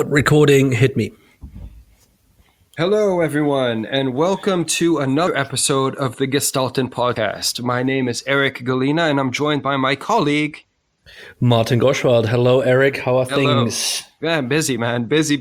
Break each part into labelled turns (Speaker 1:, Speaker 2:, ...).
Speaker 1: Start recording, hit me.
Speaker 2: Hello, everyone, and welcome to another episode of the Gestalten Podcast. My name is Eric Galina, and I'm joined by my colleague,
Speaker 1: Martin Goschwald. Hello, Eric. How are
Speaker 2: Hello.
Speaker 1: things?
Speaker 2: Yeah, busy, man. Busy.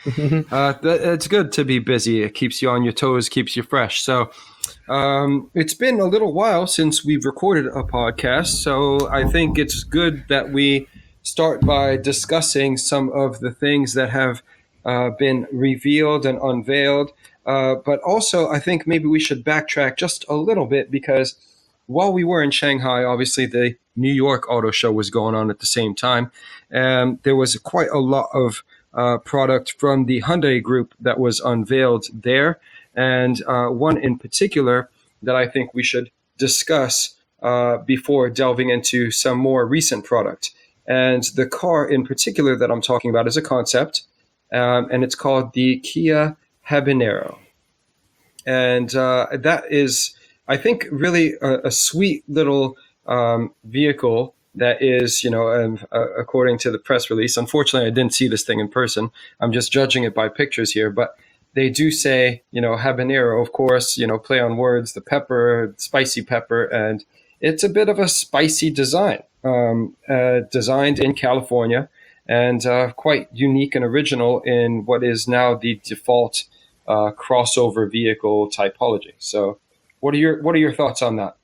Speaker 2: It's good to be busy. It keeps you on your toes, keeps you fresh. So it's been a little while since we've recorded a podcast, so I think it's good that we start by discussing some of the things that have been revealed and unveiled. But also, I think maybe we should backtrack just a little bit because while we were in Shanghai, obviously the New York Auto Show was going on at the same time. And there was quite a lot of product from the Hyundai Group that was unveiled there. And one in particular that I think we should discuss before delving into some more recent product. And the car in particular that I'm talking about is a concept, and it's called the Kia Habanero. And that is, I think, really a sweet little vehicle that is, according to the press release. Unfortunately, I didn't see this thing in person. I'm just judging it by pictures here. But they do say, habanero, of course, play on words, the pepper, spicy pepper. And it's a bit of a spicy design, designed in California and quite unique and original in what is now the default crossover vehicle typology. So what are your thoughts on that?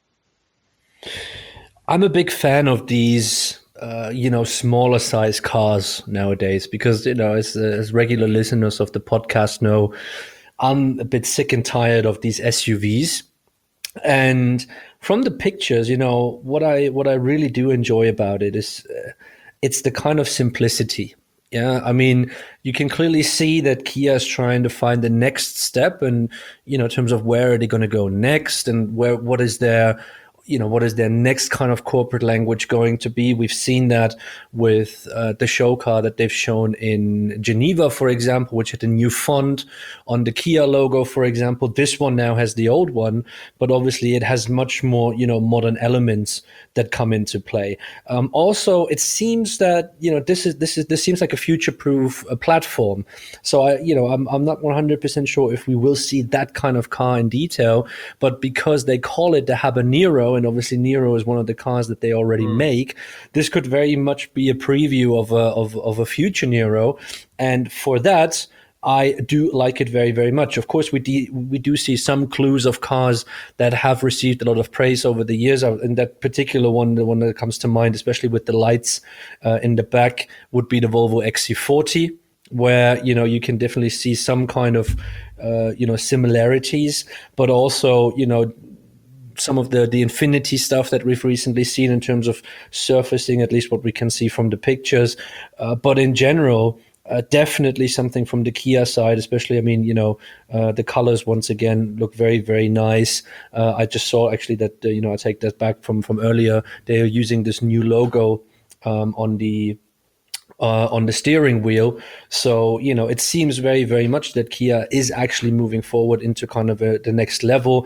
Speaker 1: I'm a big fan of these, smaller size cars nowadays because, as regular listeners of the podcast know, I'm a bit sick and tired of these SUVs. And from the pictures, what I really do enjoy about it is it's the kind of simplicity. Yeah, I mean, you can clearly see that Kia is trying to find the next step, and in terms of where are they going to go next, and what is their next kind of corporate language going to be? We've seen that with the show car that they've shown in Geneva, for example, which had a new font on the Kia logo, for example. This one now has the old one, but obviously it has much more, modern elements that come into play. Also, it seems that this seems like a future-proof platform. So I'm not 100% sure if we will see that kind of car in detail, but because they call it the Habanero, and obviously Nero is one of the cars that they already make, this could very much be a preview of a future Nero. And for that, I do like it very, very much. Of course, we do see some clues of cars that have received a lot of praise over the years. And that particular one, the one that comes to mind, especially with the lights in the back, would be the Volvo XC40, where you can definitely see some kind of similarities, but also some of the Infiniti stuff that we've recently seen in terms of surfacing, at least what we can see from the pictures. But in general, definitely something from the Kia side, especially, the colors once again look very, very nice. I just saw actually that, I take that back from earlier. They are using this new logo on the steering wheel. So, it seems very, very much that Kia is actually moving forward into kind of the next level.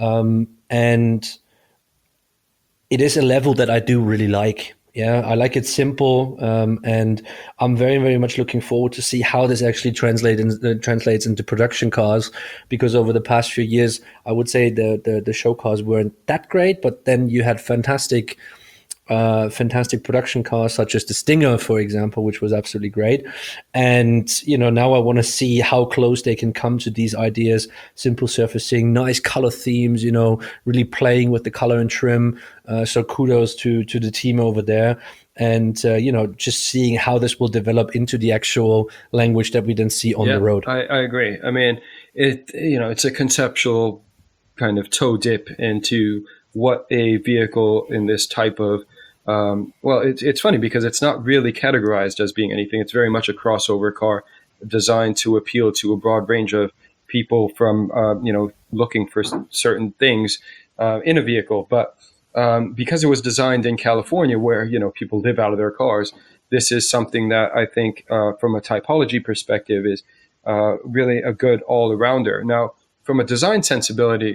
Speaker 1: And it is a level that I do really like. Yeah, I like it simple. And I'm very, very much looking forward to see how this actually translates into production cars, because over the past few years, I would say the show cars weren't that great, but then you had fantastic production cars such as the Stinger, for example, which was absolutely great. And now I want to see how close they can come to these ideas: simple surfacing, nice color themes, really playing with the color and trim. So kudos to the team over there. And just seeing how this will develop into the actual language that we then see on the road.
Speaker 2: I agree. I mean, it's a conceptual kind of toe dip into what a vehicle in this type of it's funny because it's not really categorized as being anything. It's very much a crossover car designed to appeal to a broad range of people from, looking for certain things in a vehicle. But because it was designed in California where, people live out of their cars, this is something that I think from a typology perspective is really a good all-arounder. Now, from a design sensibility,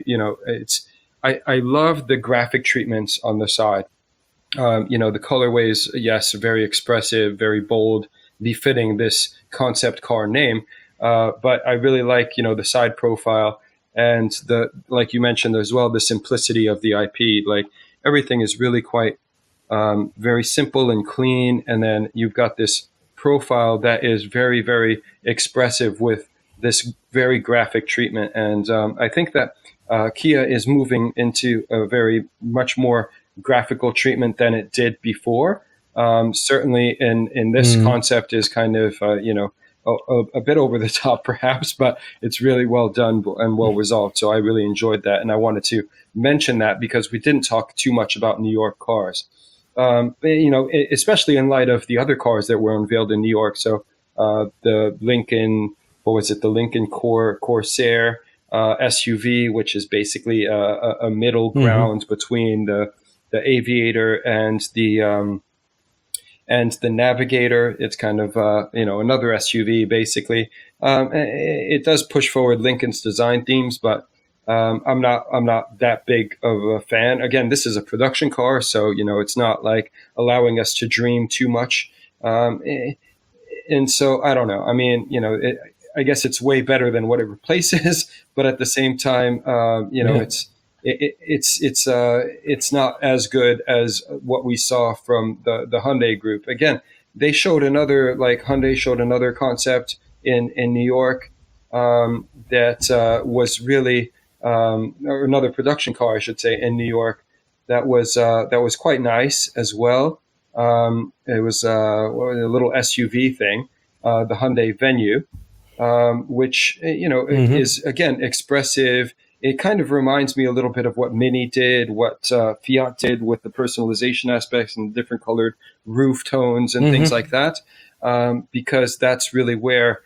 Speaker 2: I love the graphic treatments on the side. The colorways, yes, very expressive, very bold, befitting this concept car name. But I really like, the side profile and like you mentioned as well, the simplicity of the IP. Like everything is really quite very simple and clean. And then you've got this profile that is very, very expressive with this very graphic treatment. And I think that Kia is moving into a very much more graphical treatment than it did before. Certainly in this concept is kind of, a bit over the top perhaps, but it's really well done and well resolved. So I really enjoyed that. And I wanted to mention that because we didn't talk too much about New York cars. Especially in light of the other cars that were unveiled in New York. So the Lincoln, what was it? The Lincoln Corsair SUV, which is basically a middle ground between the Aviator and the Navigator. It's kind of another SUV basically. It does push forward Lincoln's design themes, but I'm not that big of a fan. Again, this is a production car, so it's not like allowing us to dream too much. And so I don't know. I mean, I guess it's way better than what it replaces, but at the same time, it's not as good as what we saw from the Hyundai group. Again, Hyundai showed another concept in New York that was really or another production car, I should say, in New York that was quite nice as well. It was a little SUV thing, the Hyundai Venue, which is again expressive. It kind of reminds me a little bit of what Mini did, what Fiat did with the personalization aspects and different colored roof tones and things like that, because that's really where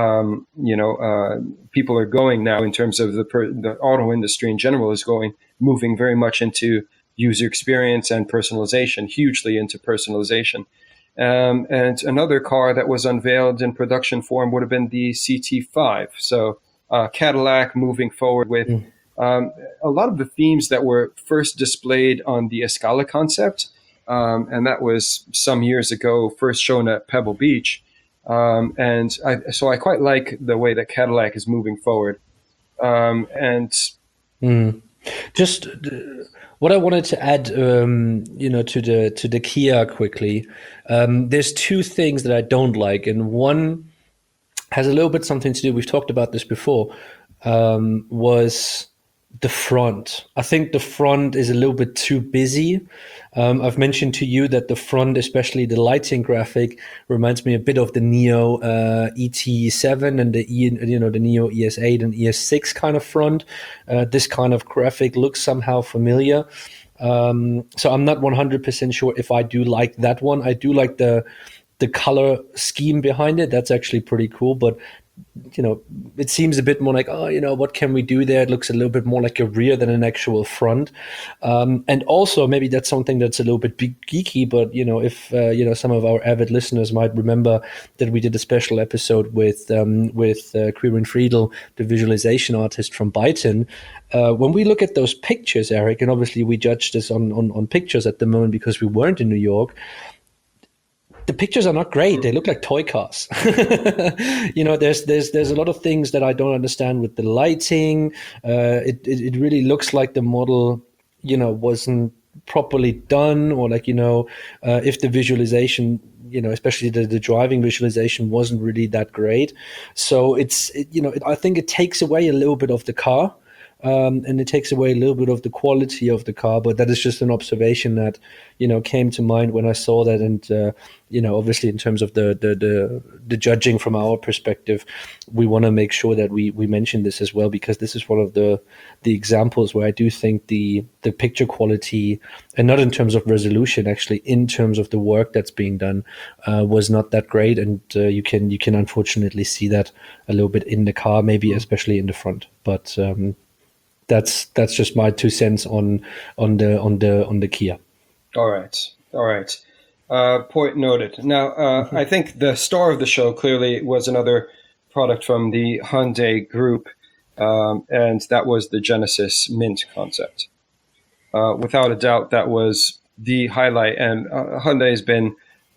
Speaker 2: people are going now in terms of the auto industry in general is moving very much into user experience and personalization, hugely into personalization. And another car that was unveiled in production form would have been the CT5. So Cadillac moving forward with a lot of the themes that were first displayed on the Escala concept. And that was some years ago, first shown at Pebble Beach. So I quite like the way that Cadillac is moving forward.
Speaker 1: Just what I wanted to add, to the Kia quickly. There's two things that I don't like, and one has a little bit something to do. We've talked about this before. Was the front. I think the front is a little bit too busy. I've mentioned to you that the front, especially the lighting graphic, reminds me a bit of the Neo ET7 and the Neo ES8 and ES6 kind of front. This kind of graphic looks somehow familiar. So I'm not 100% sure if I do like that one. I do like the color scheme behind it. That's actually pretty cool, but it seems a bit more like, what can we do there? It looks a little bit more like a rear than an actual front. And also maybe that's something that's a little bit geeky, but, if, some of our avid listeners might remember that we did a special episode with Quirin Friedel, the visualization artist from Byton. When we look at those pictures, Eric, and obviously we judge this on pictures at the moment because we weren't in New York, the pictures are not great. They look like toy cars. There's a lot of things that I don't understand with the lighting. It really looks like the model, wasn't properly done, or if the visualization, especially the driving visualization wasn't really that great. So I think it takes away a little bit of the car. And it takes away a little bit of the quality of the car, but that is just an observation that came to mind when I saw that. And obviously, in terms of the judging from our perspective, we want to make sure that we mention this as well, because this is one of the examples where I do think the picture quality, and not in terms of resolution, actually in terms of the work that's being done, was not that great. And you can unfortunately see that a little bit in the car, maybe especially in the front, but. That's just my 2 cents on the Kia. All
Speaker 2: right. Point noted. Now, I think the star of the show clearly was another product from the Hyundai group, and that was the Genesis Mint concept. Without a doubt, that was the highlight. And Hyundai has been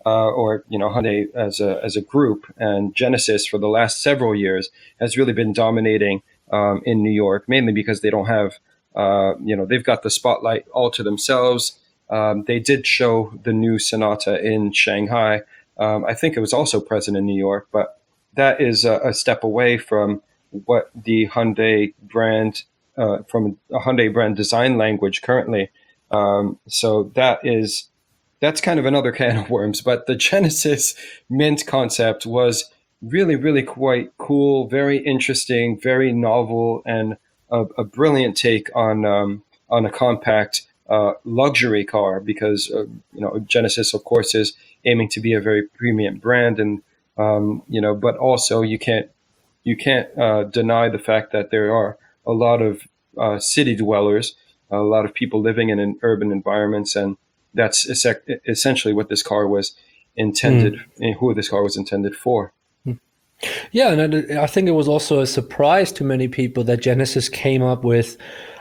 Speaker 2: or Hyundai as a group, and Genesis for the last several years has really been dominating in New York, mainly because they don't have they've got the spotlight all to themselves. They did show the new Sonata in Shanghai. I think it was also present in New York, but that is a step away from what the Hyundai brand, from a Hyundai brand design language currently. So that's kind of another can of worms. But the Genesis Mint concept was really, really quite cool, very interesting, very novel, and a brilliant take on a compact luxury car, because Genesis, of course, is aiming to be a very premium brand, and but also you can't deny the fact that there are a lot of city dwellers, a lot of people living in urban environments, and that's essentially what this car was intended, who this car was intended for.
Speaker 1: Yeah, and I think it was also a surprise to many people that Genesis came up with,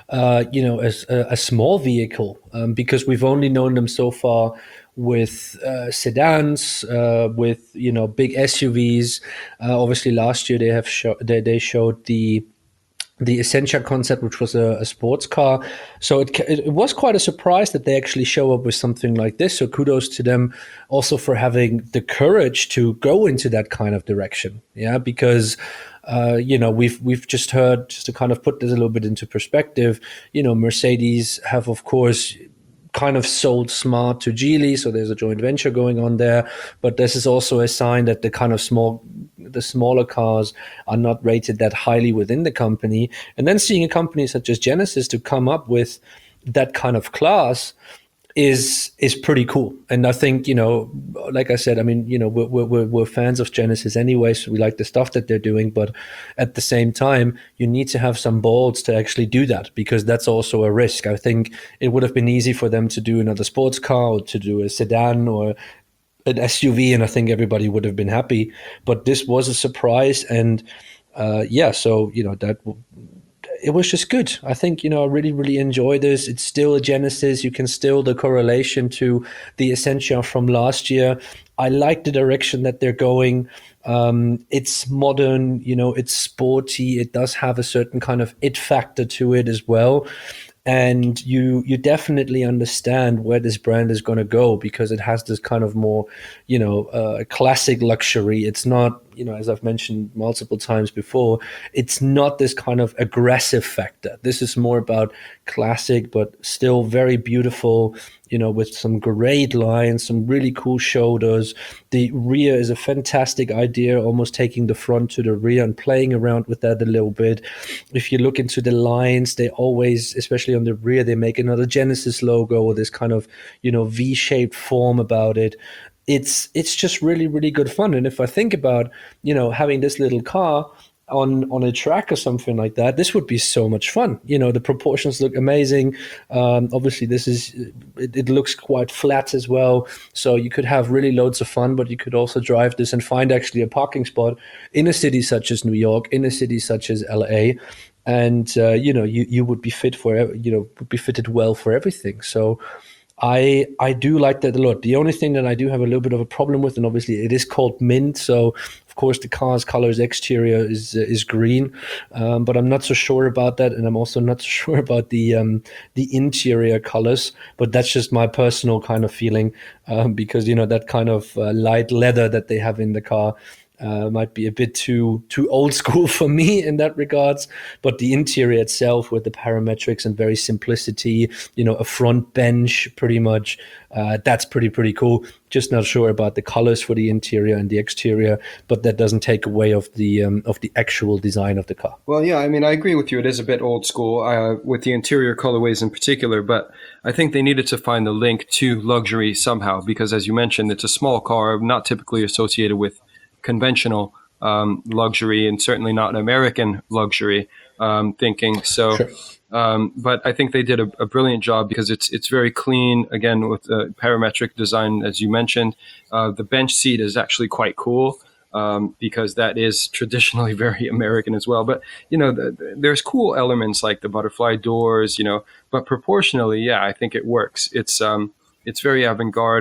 Speaker 1: a small vehicle, because we've only known them so far with sedans, with big SUVs. Obviously, last year they showed the Essentia concept, which was a sports car. So it was quite a surprise that they actually show up with something like this. So kudos to them also for having the courage to go into that kind of direction. Yeah, because we've just heard, just to kind of put this a little bit into perspective, Mercedes have, of course, kind of sold Smart to Geely, so there's a joint venture going on there. But this is also a sign that the smaller cars are not rated that highly within the company. And then seeing a company such as Genesis to come up with that kind of class is pretty cool. And I think, like I said, I mean, we're fans of Genesis anyway, so we like the stuff that they're doing. But at the same time, you need to have some balls to actually do that, because that's also a risk. I think it would have been easy for them to do another sports car or to do a sedan or an SUV, and I think everybody would have been happy. But this was a surprise, and so that it was just good. I think, I really, really enjoy this. It's still a Genesis. You can still the correlation to the Essentia from last year. I like the direction that they're going. It's modern, it's sporty. It does have a certain kind of it factor to it as well. And you definitely understand where this brand is going to go, because it has this kind of more, classic luxury. It's not, as I've mentioned multiple times before, it's not this kind of aggressive factor. This is more about classic, but still very beautiful, with some great lines, some really cool shoulders. The rear is a fantastic idea, almost taking the front to the rear and playing around with that a little bit. If you look into the lines, they always, especially on the rear, they make another Genesis logo or this kind of, V-shaped form about it. It's just really, really good fun. And if I think about, having this little car on a track or something like that, this would be so much fun. The proportions look amazing. Obviously, it looks quite flat as well. So you could have really loads of fun, but you could also drive this and find actually a parking spot in a city such as New York, in a city such as LA. And, you would be would be fitted well for everything. So I do like that a lot. The only thing that I do have a little bit of a problem with, and obviously it is called mint, so of course the car's colors exterior is green, but I'm not so sure about that, and I'm also not so sure about the interior colors. But that's just my personal kind of feeling, because that kind of light leather that they have in the car might be a bit too old school for me in that regards. But the interior itself, with the parametrics and very simplicity, a front bench pretty much, that's pretty cool. Just not sure about the colors for the interior and the exterior, but that doesn't take away of the actual design of the car.
Speaker 2: Well, yeah, I mean, I agree with you. It is a bit old school with the interior colorways in particular, but I think they needed to find the link to luxury somehow, because as you mentioned, it's a small car, not typically associated with conventional luxury, and certainly not an American luxury thinking. So,
Speaker 1: Sure.
Speaker 2: But I think they did a brilliant job, because it's very clean, again, with the parametric design, as you mentioned. The bench seat is actually quite cool, because that is traditionally very American as well. But, there's cool elements like the butterfly doors, but proportionally, yeah, I think it works. It's very avant-garde.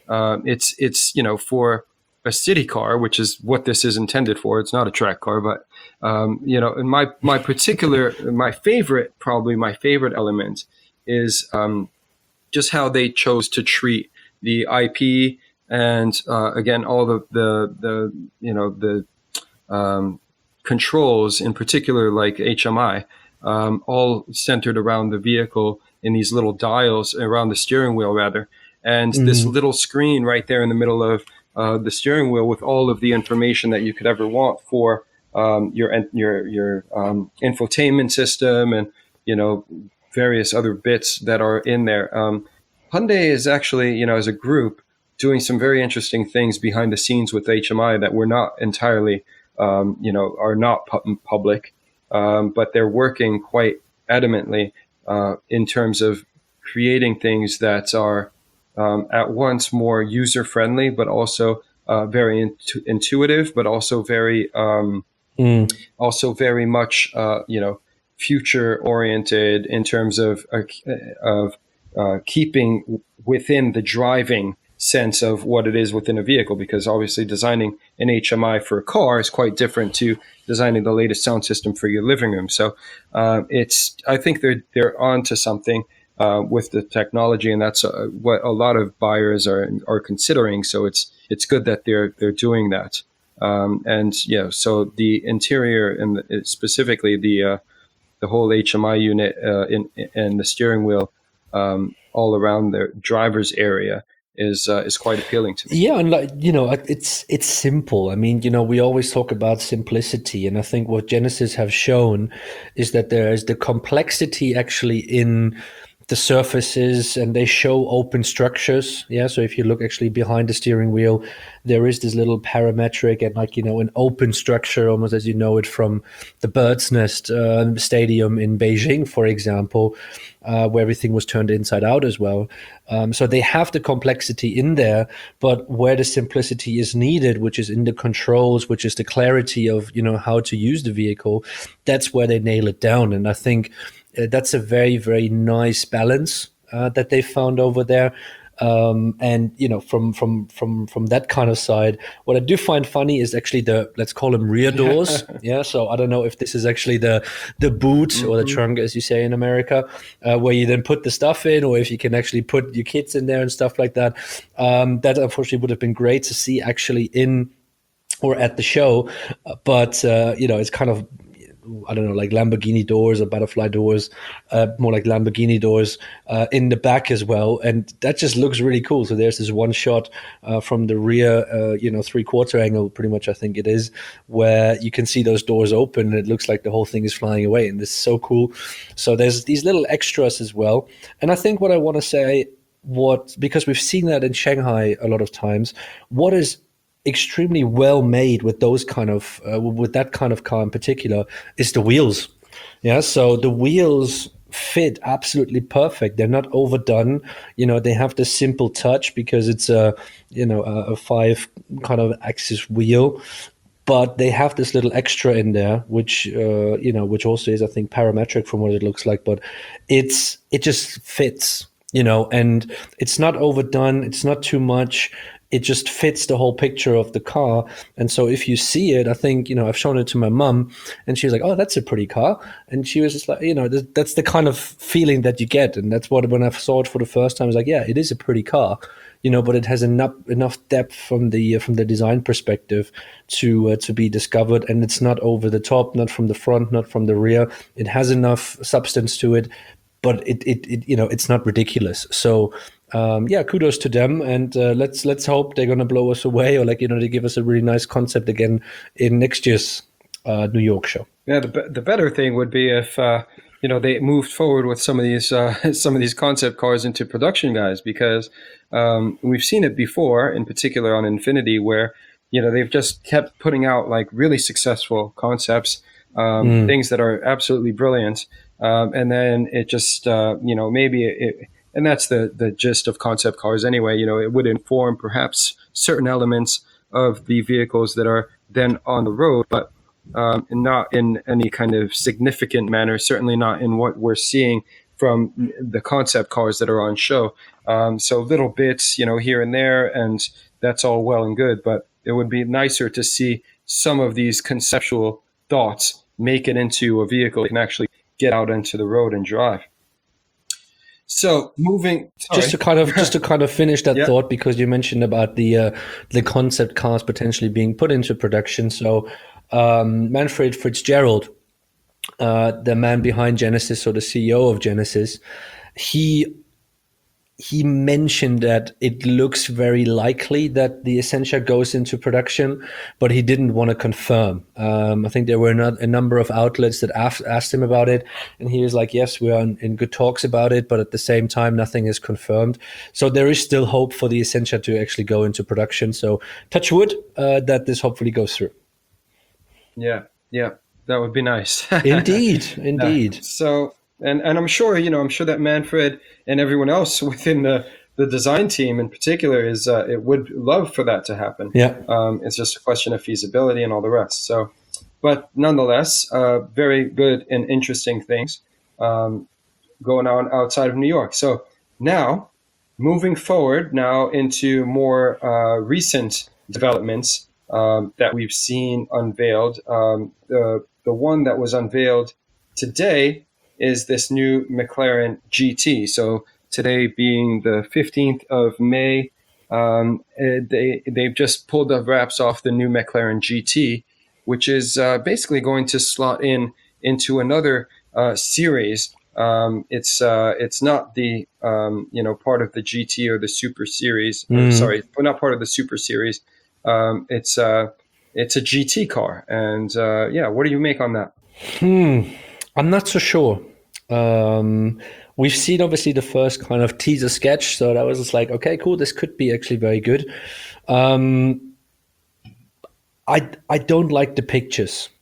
Speaker 2: It's for a city car, which is what this is intended for. It's not a track car, but and my favorite element is just how they chose to treat the IP and again all the controls, in particular like HMI, all centered around the vehicle in these little dials around the steering wheel rather, and this little screen right there in the middle of the steering wheel with all of the information that you could ever want for your infotainment system and various other bits that are in there. Hyundai is actually as a group doing some very interesting things behind the scenes with HMI that we're not entirely are not public, but they're working quite adamantly in terms of creating things that are at once more user-friendly, but also very intuitive, but also very much future-oriented in terms of keeping within the driving sense of what it is within a vehicle, because obviously designing an HMI for a car is quite different to designing the latest sound system for your living room. So I think they're onto something with the technology, and that's what a lot of buyers are considering. So it's good that they're doing that. So the interior and specifically the whole HMI unit and the steering wheel all around the driver's area is quite appealing to me.
Speaker 1: Yeah, and it's simple. I mean, we always talk about simplicity, and I think what Genesis have shown is that there is the complexity actually in the surfaces, and they show open structures. Yeah, so if you look actually behind the steering wheel, there is this little parametric and an open structure, almost as you know it from the Bird's Nest Stadium in Beijing, for example, where everything was turned inside out as well. So they have the complexity in there, but where the simplicity is needed, which is in the controls, which is the clarity of how to use the vehicle, that's where they nail it down. And I think that's a very, very nice balance that they found over there. And from that kind of side, what I do find funny is actually let's call them rear doors. Yeah. So I don't know if this is actually the boot or the trunk, as you say in America, where you then put the stuff in, or if you can actually put your kids in there and stuff like that. That unfortunately would have been great to see actually in or at the show, but it's kind of, I don't know, like Lamborghini doors or butterfly doors, more like Lamborghini doors in the back as well. And that just looks really cool. So there's this one shot from the rear, 3/4 angle, pretty much, I think it is, where you can see those doors open and it looks like the whole thing is flying away. And this is so cool. So there's these little extras as well. And I think what I want to say, because we've seen that in Shanghai a lot of times, what is extremely well made with those kind of with that kind of car in particular is the wheels. Yeah, so the wheels fit absolutely perfect. They're not overdone. They have the simple touch because it's a 5 kind of axis wheel, but they have this little extra in there, which which also is, I think, parametric from what it looks like, but it just fits. And it's not overdone. It's not too much. It just fits the whole picture of the car. And so if you see it, I think, I've shown it to my mom and she's like, oh, that's a pretty car. And she was just like, that's the kind of feeling that you get. And that's what, when I saw it for the first time, I was like, yeah, it is a pretty car, but it has enough depth from the design perspective to be discovered. And it's not over the top, not from the front, not from the rear. It has enough substance to it, but it's not ridiculous. So, kudos to them, and let's hope they're gonna blow us away, or they give us a really nice concept again in next year's New York show.
Speaker 2: Yeah, the better thing would be if they moved forward with some of these concept cars into production, guys, because we've seen it before, in particular on Infiniti, where they've just kept putting out like really successful concepts, things that are absolutely brilliant, and then it just maybe it. And that's the gist of concept cars anyway. It would inform perhaps certain elements of the vehicles that are then on the road, but not in any kind of significant manner, certainly not in what we're seeing from the concept cars that are on show. So little bits, here and there, and that's all well and good. But it would be nicer to see some of these conceptual thoughts make it into a vehicle that can actually get out into the road and drive. So moving,
Speaker 1: just to kind of finish that thought, because you mentioned about the concept cars potentially being put into production. So Manfred Fitzgerald, the man behind Genesis, or the CEO of Genesis, he mentioned that it looks very likely that the Essentia goes into production, but he didn't want to confirm. I think there were a number of outlets that asked him about it, and he was like, yes, we are in good talks about it, but at the same time, nothing is confirmed. So there is still hope for the Essentia to actually go into production. So touch wood that this hopefully goes through.
Speaker 2: Yeah, that would be nice.
Speaker 1: Indeed.
Speaker 2: So, and I'm sure, I'm sure that Manfred and everyone else within the design team in particular it would love for that to happen.
Speaker 1: Yeah.
Speaker 2: It's just a question of feasibility and all the rest. So, but nonetheless, very good and interesting things going on outside of New York. So now, moving forward now into more recent developments that we've seen unveiled. The one that was unveiled today is this new McLaren GT. So today being the 15th of May, they've just pulled the wraps off the new McLaren GT, which is basically going to slot into another series. It's not the part of the GT or the Super Series. Sorry, not part of the Super Series. It's a GT car, and what do you make on that?
Speaker 1: I'm not so sure. We've seen obviously the first kind of teaser sketch, so that was just like, okay, cool, this could be actually very good. I don't like the pictures.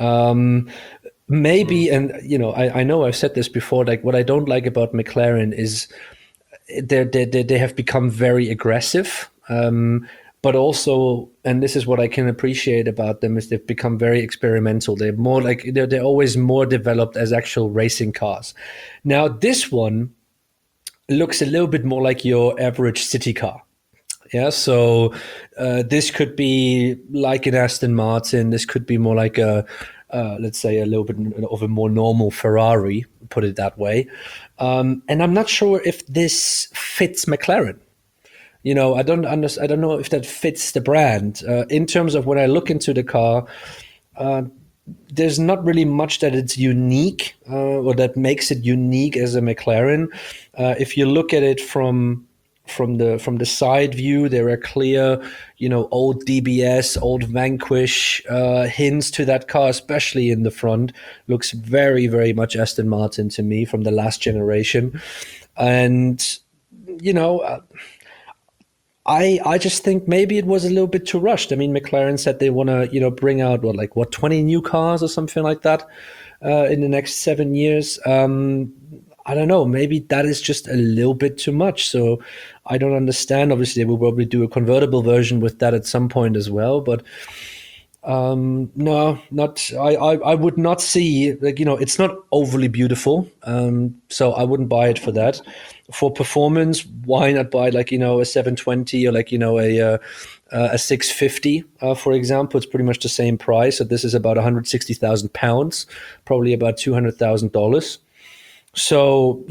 Speaker 1: Maybe, and I know I've said this before, like what I don't like about McLaren is they have become very aggressive. But also, and this is what I can appreciate about them, is they've become very experimental. They're more like they're always more developed as actual racing cars. Now, this one looks a little bit more like your average city car. Yeah, so this could be like an Aston Martin. This could be more like let's say a little bit of a more normal Ferrari, put it that way. And I'm not sure if this fits McLaren. I don't know if that fits the brand. In terms of when I look into the car, there's not really much that it's unique or that makes it unique as a McLaren. If you look at it from the side view, there are clear, old DBS, old Vanquish hints to that car, especially in the front. Looks very, very much Aston Martin to me from the last generation, and I just think maybe it was a little bit too rushed. I mean, McLaren said they want to, bring out 20 new cars or something like that in the next 7 years. I don't know. Maybe that is just a little bit too much. So I don't understand. Obviously, they will probably do a convertible version with that at some point as well. But no, not. I would not see it's not overly beautiful. So I wouldn't buy it for that. For performance, why not buy a 720 or a 650 for example? It's pretty much the same price. So this is about 160,000 pounds, probably about $200,000. So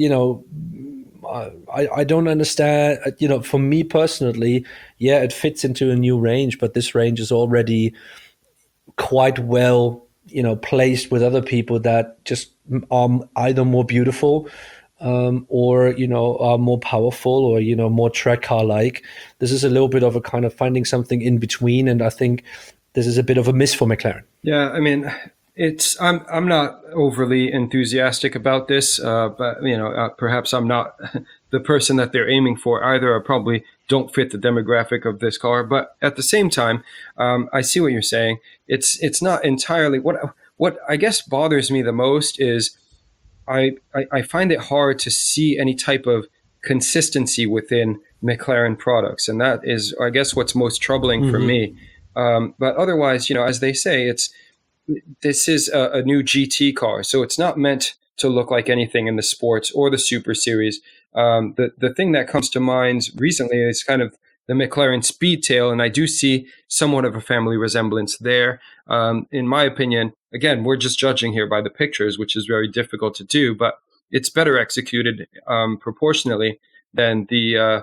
Speaker 1: I don't understand. For me personally, yeah, it fits into a new range, but this range is already quite well placed with other people that just are either more beautiful or are more powerful or more track car like. This is a little bit of a kind of finding something in between, and I think this is a bit of a miss for McLaren.
Speaker 2: Yeah, I mean, I'm not overly enthusiastic about this, but perhaps I'm not the person that they're aiming for either. I probably don't fit the demographic of this car, but at the same time, I see what you're saying. It's not entirely what I guess bothers me the most is I find it hard to see any type of consistency within McLaren products, and that is, I guess, what's most troubling for me. But otherwise, as they say, this is a new GT car, so it's not meant to look like anything in the sports or the Super Series. The thing that comes to mind recently is kind of the McLaren Speedtail, and I do see somewhat of a family resemblance there. In my opinion, again, we're just judging here by the pictures, which is very difficult to do, but it's better executed proportionally than the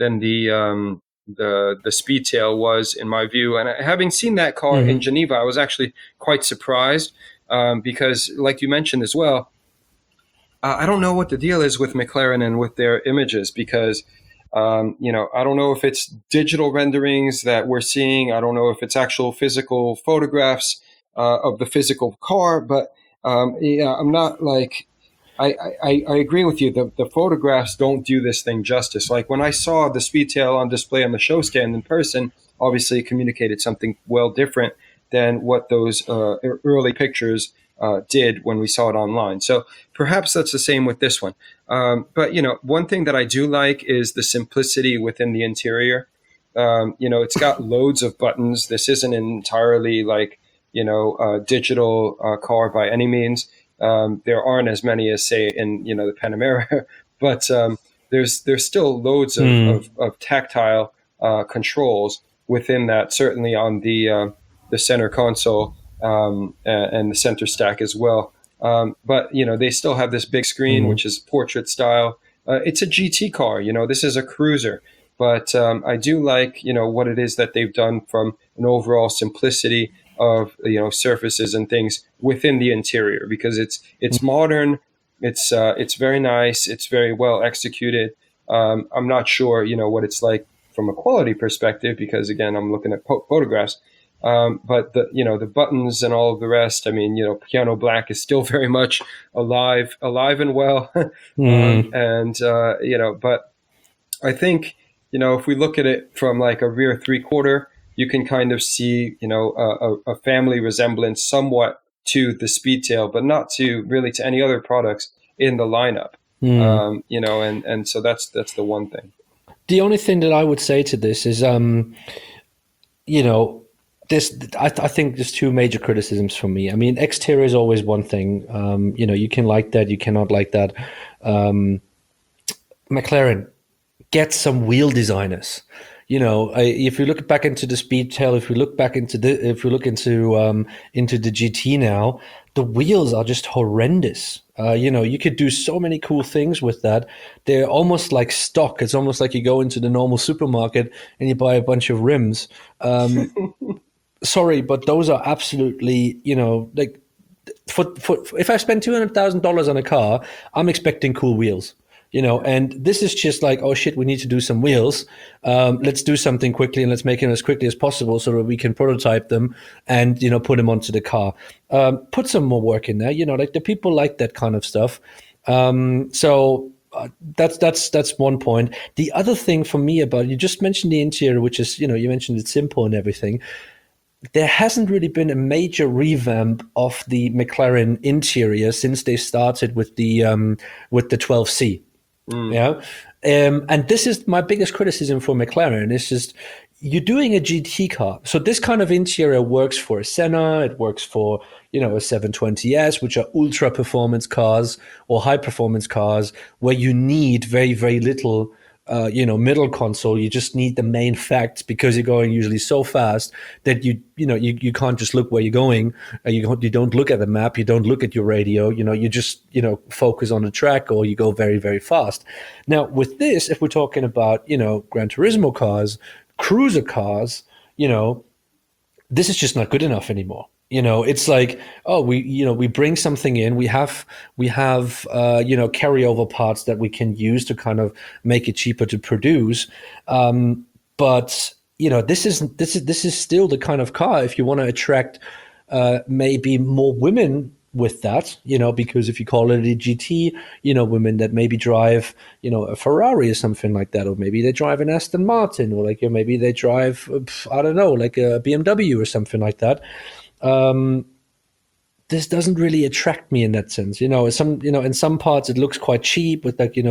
Speaker 2: Speedtail was, in my view. And having seen that car in Geneva, I was actually quite surprised because, like you mentioned as well, I don't know what the deal is with McLaren and with their images because, I don't know if it's digital renderings that we're seeing. I don't know if it's actual physical photographs of the physical car. But I'm not like I agree with you. The photographs don't do this thing justice. Like when I saw the Speedtail on display on the show stand in person, obviously it communicated something well different than what those early pictures did when we saw it online. So perhaps that's the same with this one. But, one thing that I do like is the simplicity within the interior. It's got loads of buttons. This isn't entirely like, a digital car by any means. There aren't as many as, say, in, the Panamera, but there's still loads of tactile controls within that, certainly on the center console. And the center stack as well. But, they still have this big screen, which is portrait style. It's a GT car, this is a cruiser. But I do like, what it is that they've done from an overall simplicity of, surfaces and things within the interior, because it's modern. It's very nice. It's very well executed. I'm not sure, what it's like from a quality perspective, because, again, I'm looking at photographs. But the buttons and all of the rest, I mean, Piano Black is still very much alive and well. But I think, if we look at it from like a rear 3/4, you can kind of see, a family resemblance somewhat to the Speedtail, but not to any other products in the lineup. And so that's the one thing.
Speaker 1: The only thing that I would say to this is, I think there's two major criticisms for me. I mean, exterior is always one thing. You can like that, you cannot like that. McLaren, get some wheel designers. If you look back into the Speedtail, if you look into the GT now, the wheels are just horrendous. You could do so many cool things with that. They're almost like stock. It's almost like you go into the normal supermarket and you buy a bunch of rims. Sorry, but those are absolutely, like for if I spend $200,000 on a car, I'm expecting cool wheels. And this is just like, oh shit, we need to do some wheels. Let's do something quickly and let's make them as quickly as possible so that we can prototype them and, put them onto the car. Put some more work in there, like the people like that kind of stuff. So that's one point. The other thing for me about, you just mentioned the interior, which is, you mentioned it's simple and everything. There hasn't really been a major revamp of the McLaren interior since they started with the 12C. And this is my biggest criticism for McLaren. It's just, you're doing a GT car. So this kind of interior works for a Senna, it works for, a 720S, which are ultra performance cars or high performance cars where you need very, very little middle console. You just need the main facts because you're going usually so fast that you can't just look where you're going. You don't look at the map. You don't look at your radio. You just focus on the track, or you go very, very fast. Now with this, if we're talking about Gran Turismo cars, cruiser cars, this is just not good enough anymore. It's like, oh, we bring something in, we have carryover parts that we can use to kind of make it cheaper to produce. But this is still the kind of car, if you want to attract maybe more women with that, because if you call it a GT, women that maybe drive, a Ferrari or something like that, or maybe they drive an Aston Martin, or maybe they drive, I don't know, like a BMW or something like that. This doesn't really attract me in that sense. In some parts it looks quite cheap with with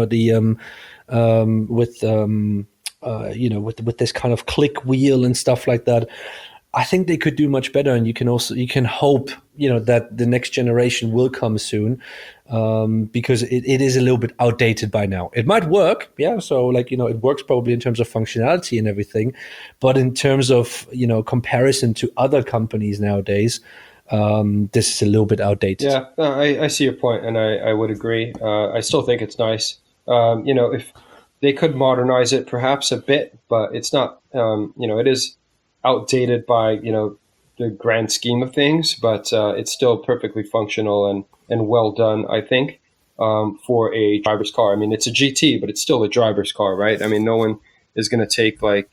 Speaker 1: this kind of click wheel and stuff like that. I think they could do much better, and you can hope, that the next generation will come soon, because it is a little bit outdated by now. It might work, yeah. So like, it works probably in terms of functionality and everything, but in terms of comparison to other companies nowadays, this is a little bit outdated.
Speaker 2: Yeah, no, I see your point, and I would agree. I still think it's nice. If they could modernize it perhaps a bit, but it's not, it is outdated by, the grand scheme of things, but it's still perfectly functional and well done, I think, for a driver's car. I mean, it's a GT, but it's still a driver's car, right? I mean, no one is going to take like,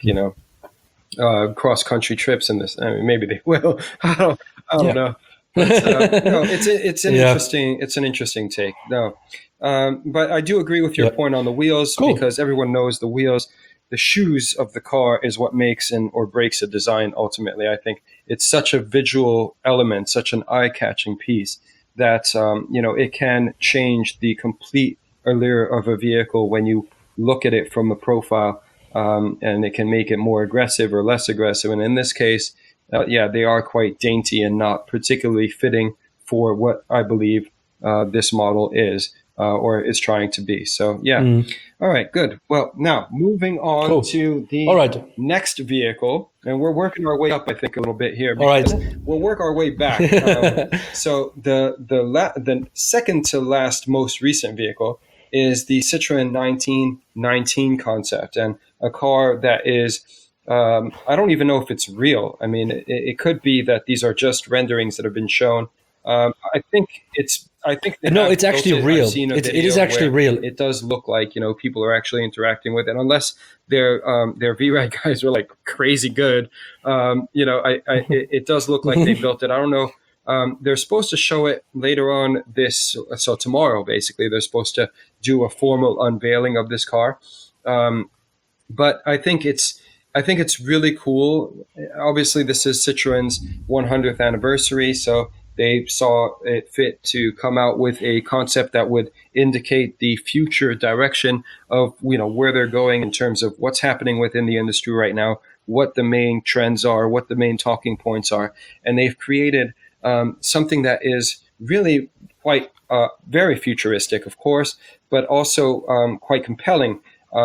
Speaker 2: cross country trips in this. I mean, maybe they will. I don't know. But no, it's an interesting take. No, but I do agree with your point on the wheels, because everyone knows the wheels, the shoes of the car is what makes or breaks a design. Ultimately, I think it's such a visual element, such an eye-catching piece that it can change the complete allure of a vehicle when you look at it from a profile. And it can make it more aggressive or less aggressive. And in this case, they are quite dainty and not particularly fitting for what I believe this model is or is trying to be. So, yeah. All right, good. Well, now moving on to the next vehicle. And we're working our way up, I think, a little bit here. We'll work our way back. So the second to last most recent vehicle is the Citroen 1919 concept, and a car that is, I don't even know if it's real. I mean, it could be that these are just renderings that have been shown. I think it's
Speaker 1: actually real. It is actually real.
Speaker 2: It does look like, people are actually interacting with it, unless their VRAG guys are like crazy good. It does look like they built it. I don't know. They're supposed to show it later on so tomorrow, basically, they're supposed to do a formal unveiling of this car. But I think it's really cool. Obviously, this is Citroen's 100th anniversary, so they saw it fit to come out with a concept that would indicate the future direction of, where they're going in terms of what's happening within the industry right now, what the main trends are, what the main talking points are. And they've created something that is really quite very futuristic, of course, but also quite compelling.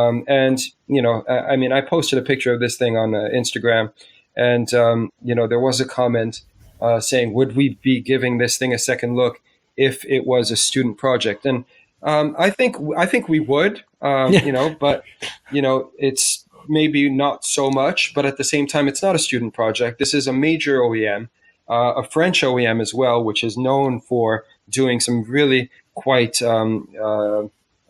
Speaker 2: I posted a picture of this thing on Instagram, and, there was a comment saying, would we be giving this thing a second look if it was a student project? And I think we would, but, it's maybe not so much, but at the same time, it's not a student project. This is a major OEM. A French OEM as well, which is known for doing some really quite, out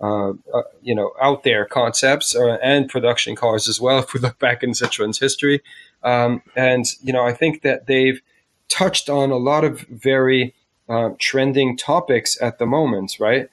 Speaker 2: there concepts and production cars as well, if we look back in Citroen's history. I think that they've touched on a lot of very trending topics at the moment, right?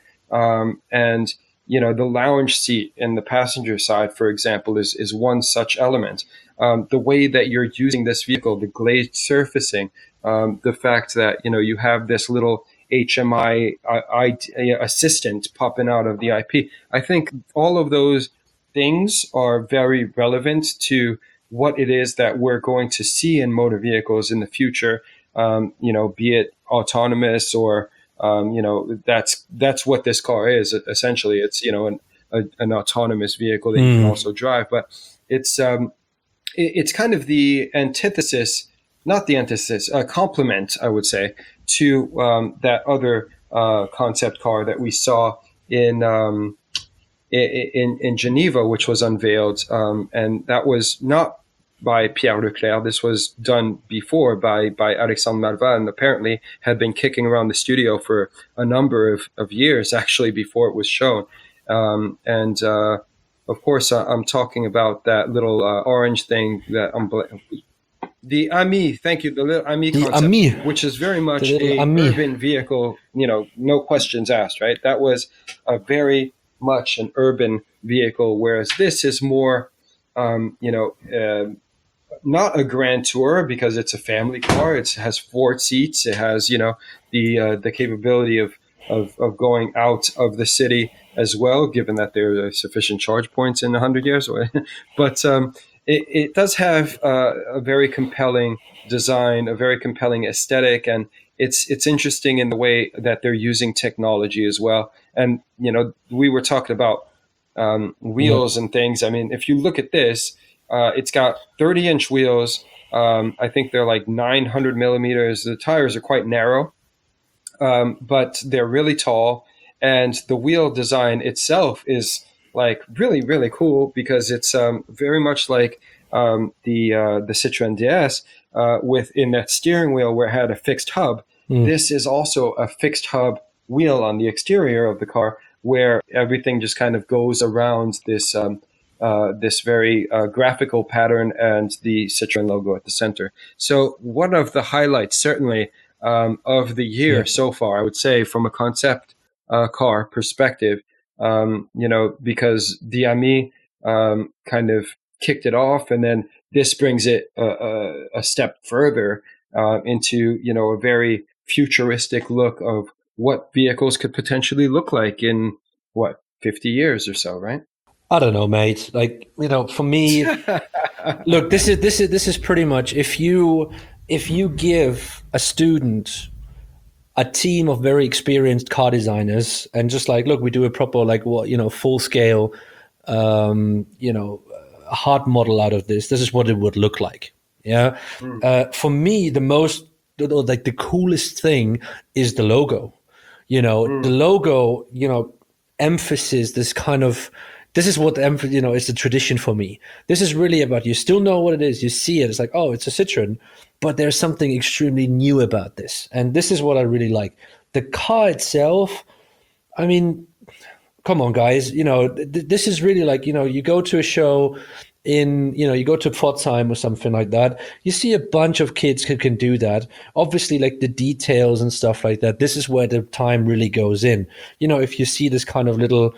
Speaker 2: The lounge seat in the passenger side, for example, is one such element. The way that you're using this vehicle, the glazed surfacing, the fact that, you have this little HMI assistant popping out of the IP. I think all of those things are very relevant to what it is that we're going to see in motor vehicles in the future, be it autonomous or, that's what this car is. Essentially, it's, an autonomous vehicle that you can also drive, but it's kind of the antithesis, not the antithesis, a complement, I would say, to that other concept car that we saw in Geneva, which was unveiled, and that was not by Pierre Leclerc. This was done before by Alexandre Malva, and apparently had been kicking around the studio for a number of years, actually, before it was shown. Of course, I'm talking about that little orange thing that the Ami. Thank you, the little Ami concept,
Speaker 1: Ami,
Speaker 2: which is very much a urban vehicle. No questions asked, right? That was a very much an urban vehicle, whereas this is more, not a grand tour because it's a family car. It has 4 seats. It has, the capability of going out of the city as well, given that there are sufficient charge points in 100 years. But it does have a very compelling design, a very compelling aesthetic, and it's interesting in the way that they're using technology as well. And we were talking about wheels and things. I mean, if you look at this, it's got 30-inch wheels. I think they're like 900 millimeters. The tires are quite narrow, but they're really tall. And the wheel design itself is like really, really cool because it's very much like the Citroen DS within that steering wheel where it had a fixed hub. This is also a fixed hub wheel on the exterior of the car where everything just kind of goes around this this very graphical pattern and the Citroen logo at the center. So one of the highlights, certainly, of the year so far, I would say, from a concept car perspective, because the Ami kind of kicked it off, and then this brings it a step further into a very futuristic look of what vehicles could potentially look like in 50 years or so, right?
Speaker 1: I don't know, mate. Like, for me, look, this is pretty much if you give a student a team of very experienced car designers and just like, look, we do a proper full scale hard model out of this. This is what it would look like. Yeah. For me, the coolest thing is the logo. The logo, emphasis, this is what is the tradition for me. This is really about, you still know what it is. You see it. It's like, oh, it's a Citroen, but there's something extremely new about this. And this is what I really like. The car itself, I mean, come on, guys. This is really like, you go to a show you go to Pforzheim or something like that. You see a bunch of kids who can do that. Obviously, like the details and stuff like that. This is where the time really goes in. If you see this kind of little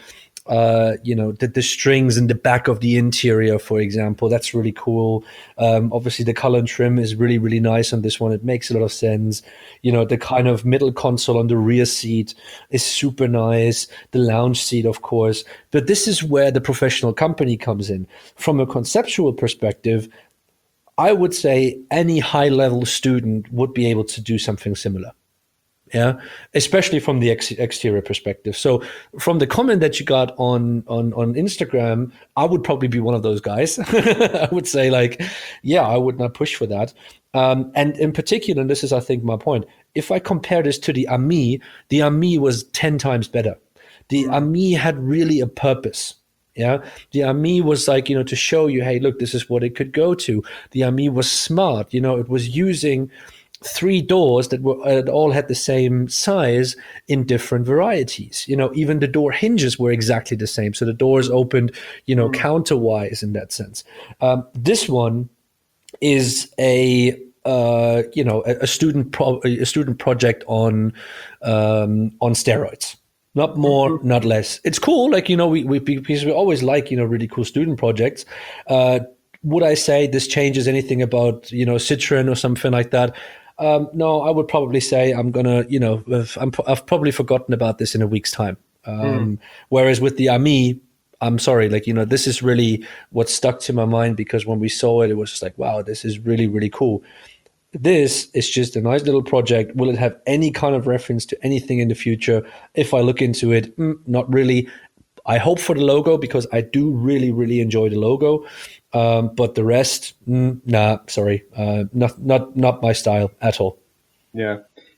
Speaker 1: the strings in the back of the interior, for example, that's really cool. Obviously the color and trim is really, really nice on this one. It makes a lot of sense. The kind of middle console on the rear seat is super nice. The lounge seat, of course, but this is where the professional company comes in. From a conceptual perspective, I would say any high level student would be able to do something similar. Yeah, especially from the exterior perspective. So from the comment that you got on Instagram, I would probably be one of those guys. I would say like, yeah, I would not push for that. And in particular, and this is, I think, my point, if I compare this to the Ami was 10 times better. The Ami had really a purpose. Yeah, the Ami was like, to show you, hey, look, this is what it could go to. The Ami was smart. It was using 3 doors that all had the same size in different varieties. Even the door hinges were exactly the same. So the doors opened, counterwise in that sense. This one is a student project on steroids. Not more, not less. It's cool. Like, because we always like, really cool student projects. Would I say this changes anything about, Citroen or something like that? No, I would probably say I'm gonna, I've probably forgotten about this in a week's time. Whereas with the Ami, I'm sorry, like, this is really what stuck to my mind, because when we saw it, it was just like, wow, this is really, really cool. This is just a nice little project. Will it have any kind of reference to anything in the future? If I look into it, not really. I hope for the logo, because I do really, really enjoy the logo. But the rest, nah, sorry, not my style at all.
Speaker 2: Yeah.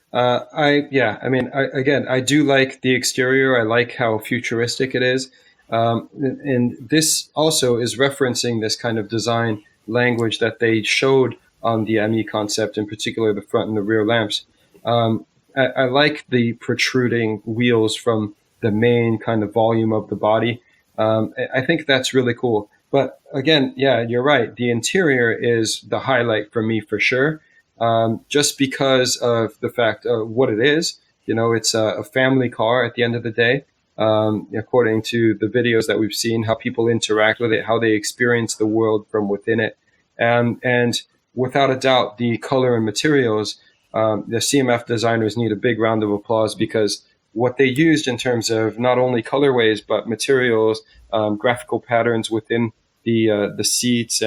Speaker 2: I do like the exterior. I like how futuristic it is. And this also is referencing this kind of design language that they showed on the Ami concept, in particular the front and the rear lamps. I like the protruding wheels from the main kind of volume of the body. I think that's really cool. But again, yeah, you're right. The interior is the highlight for me for sure, just because of the fact of what it is. It's a family car at the end of the day, according to the videos that we've seen, how people interact with it, how they experience the world from within it. And without a doubt, the color and materials, the CMF designers need a big round of applause, because what they used in terms of not only colorways, but materials, graphical patterns within the seats, and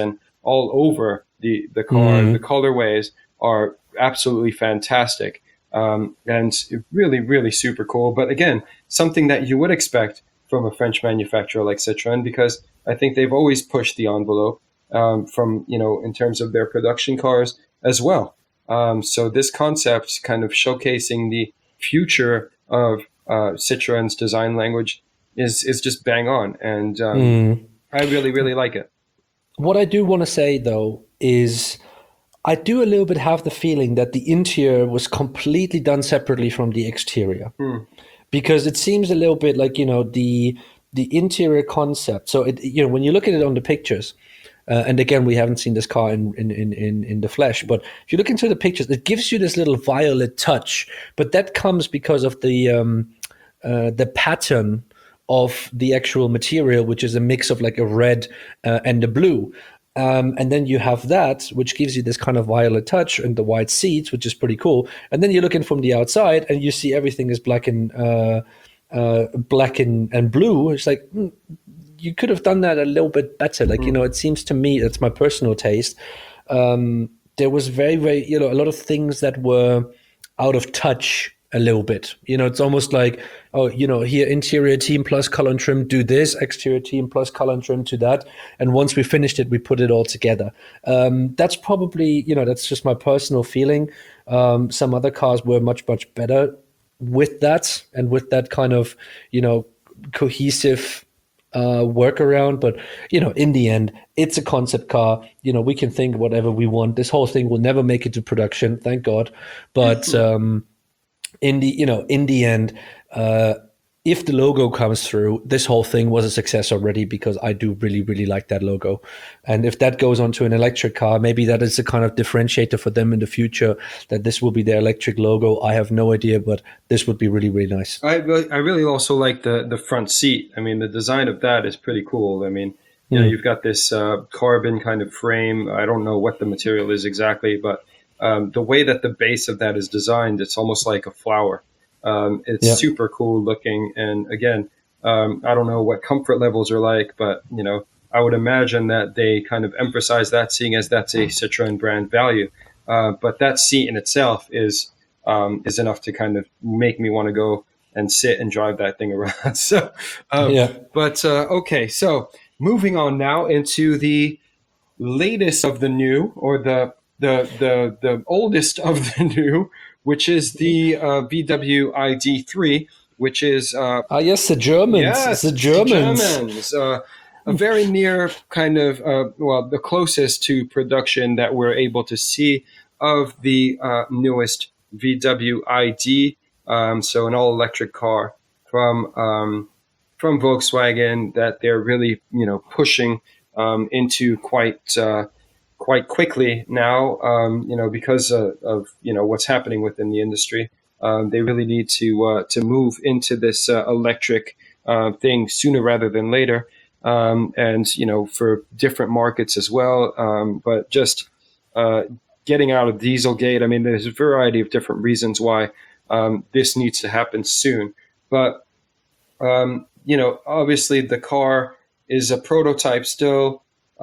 Speaker 2: all over the car. The colorways are absolutely fantastic, and really, really super cool. But again, something that you would expect from a French manufacturer like Citroën, because I think they've always pushed the envelope from, in terms of their production cars as well. So this concept, kind of showcasing the future of Citroën's design language, is just bang on, and I really, really like it.
Speaker 1: What I do want to say, though, is I do a little bit have the feeling that the interior was completely done separately from the exterior, because it seems a little bit like, the interior concept. So when you look at it on the pictures, and again, we haven't seen this car in the flesh, but if you look into the pictures, it gives you this little violet touch. But that comes because of the pattern of the actual material, which is a mix of like a red and a blue. And then you have that, which gives you this kind of violet touch, and the white seats, which is pretty cool. And then you look in from the outside, and you see everything is black and blue. It's like, you could have done that a little bit better. Like, it seems to me, that's my personal taste. There was very, very, a lot of things that were out of touch a little bit. It's almost like, here, interior team plus color and trim, do this, exterior team plus color and trim to that. And once we finished it, we put it all together. That's probably, that's just my personal feeling. Some other cars were much, much better with that, and with that kind of, cohesive workaround. But in the end, it's a concept car. We can think whatever we want. This whole thing will never make it to production, thank God. But in the end, if the logo comes through, this whole thing was a success already, because I do really, really like that logo. And if that goes onto an electric car, maybe that is a kind of differentiator for them in the future, that this will be their electric logo. I have no idea, but this would be really, really nice.
Speaker 2: I really also like the front seat. I mean, the design of that is pretty cool. I mean, you've got this carbon kind of frame. I don't know what the material is exactly, but the way that the base of that is designed, it's almost like a flower. It's super cool looking. And again, I don't know what comfort levels are like, but, I would imagine that they kind of emphasize that, seeing as that's a Citroën brand value. But that seat in itself is enough to kind of make me want to go and sit and drive that thing around. So, but okay. So moving on now into the latest of the new, or the oldest of the new, which is the VW ID3, which is
Speaker 1: yes, the Germans.
Speaker 2: Yes,
Speaker 1: the Germans.
Speaker 2: A very near kind of the closest to production that we're able to see of the newest VW ID. So an all-electric car from Volkswagen that they're really pushing into quite quickly now, because of what's happening within the industry. They really need to move into this electric thing sooner rather than later, and for different markets as well. But just getting out of Dieselgate, I mean, there's a variety of different reasons why this needs to happen soon. But obviously the car is a prototype still.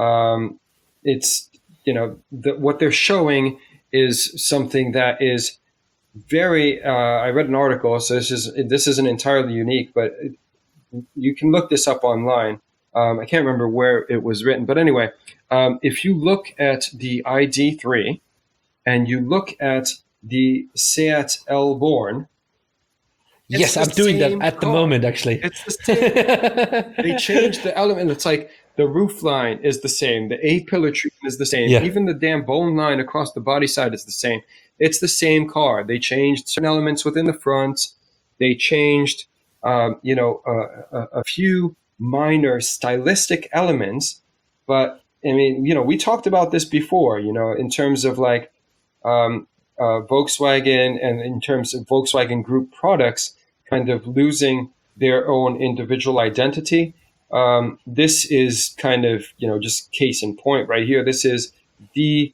Speaker 2: It's what they're showing is something that is very. I read an article, so this isn't entirely unique, but you can look this up online. I can't remember where it was written, but anyway, if you look at the ID3 and you look at the Seat Elborn.
Speaker 1: Yes, I'm doing that at the moment, actually.
Speaker 2: It's the same. They changed the element. It's like the roof line is the same. The A-pillar treatment is the same. Yeah. Even the damn bone line across the body side is the same. It's the same car. They changed certain elements within the front. They changed, a few minor stylistic elements. But, I mean, we talked about this before, in terms of like Volkswagen, and in terms of Volkswagen Group products kind of losing their own individual identity. This is kind of, just case in point right here. This is the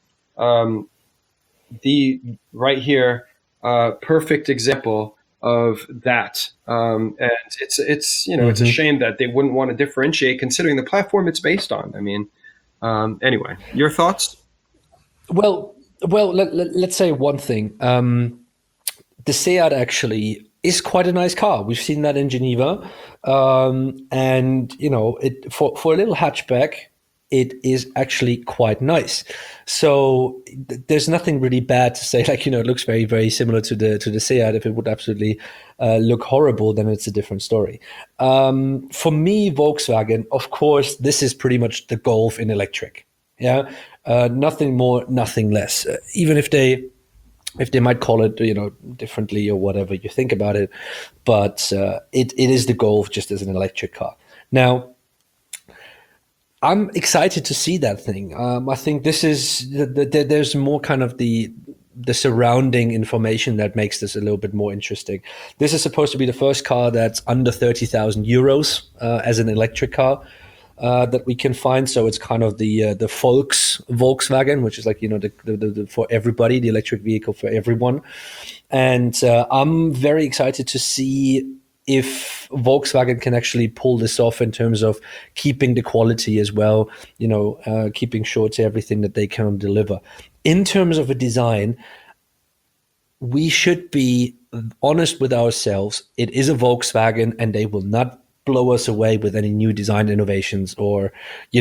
Speaker 2: right here, perfect example of that. And it's it's a shame that they wouldn't want to differentiate, considering the platform it's based on. I mean, Anyway, your thoughts?
Speaker 1: Well, let's say one thing. The Seat actually is quite a nice car. We've seen that in Geneva, and it for a little hatchback, it is actually quite nice. So there's nothing really bad to say. Like, it looks very, very similar to the Seat. If it would absolutely look horrible, then it's a different story. For me, Volkswagen, of course, this is pretty much the Golf in electric. Yeah, nothing more, nothing less. Even if they might call it, differently or whatever you think about it, but it is the Golf just as an electric car. Now, I'm excited to see that thing. I think this is there's more kind of the surrounding information that makes this a little bit more interesting. This is supposed to be the first car that's under 30,000 euros as an electric car. That we can find, so it's kind of the Volkswagen, which is like the for everybody, the electric vehicle for everyone. And I'm very excited to see if Volkswagen can actually pull this off in terms of keeping the quality as well, keeping sure to everything that they can deliver. In terms of a design, we should be honest with ourselves. It is a Volkswagen, and they will not blow us away with any new design innovations or,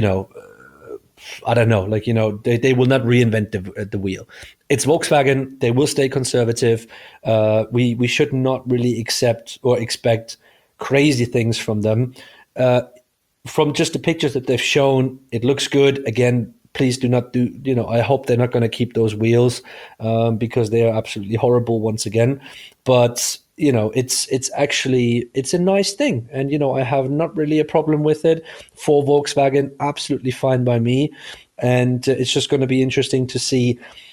Speaker 1: I don't know, they will not reinvent the wheel. It's Volkswagen. They will stay conservative. We should not really accept or expect crazy things from them. From just the pictures that they've shown, it looks good. Again, please do not do, I hope they're not going to keep those wheels because they are absolutely horrible once again. But it's actually, it's a nice thing. And, I have not really a problem with it. For Volkswagen, absolutely fine by me. And it's just going to be interesting to see,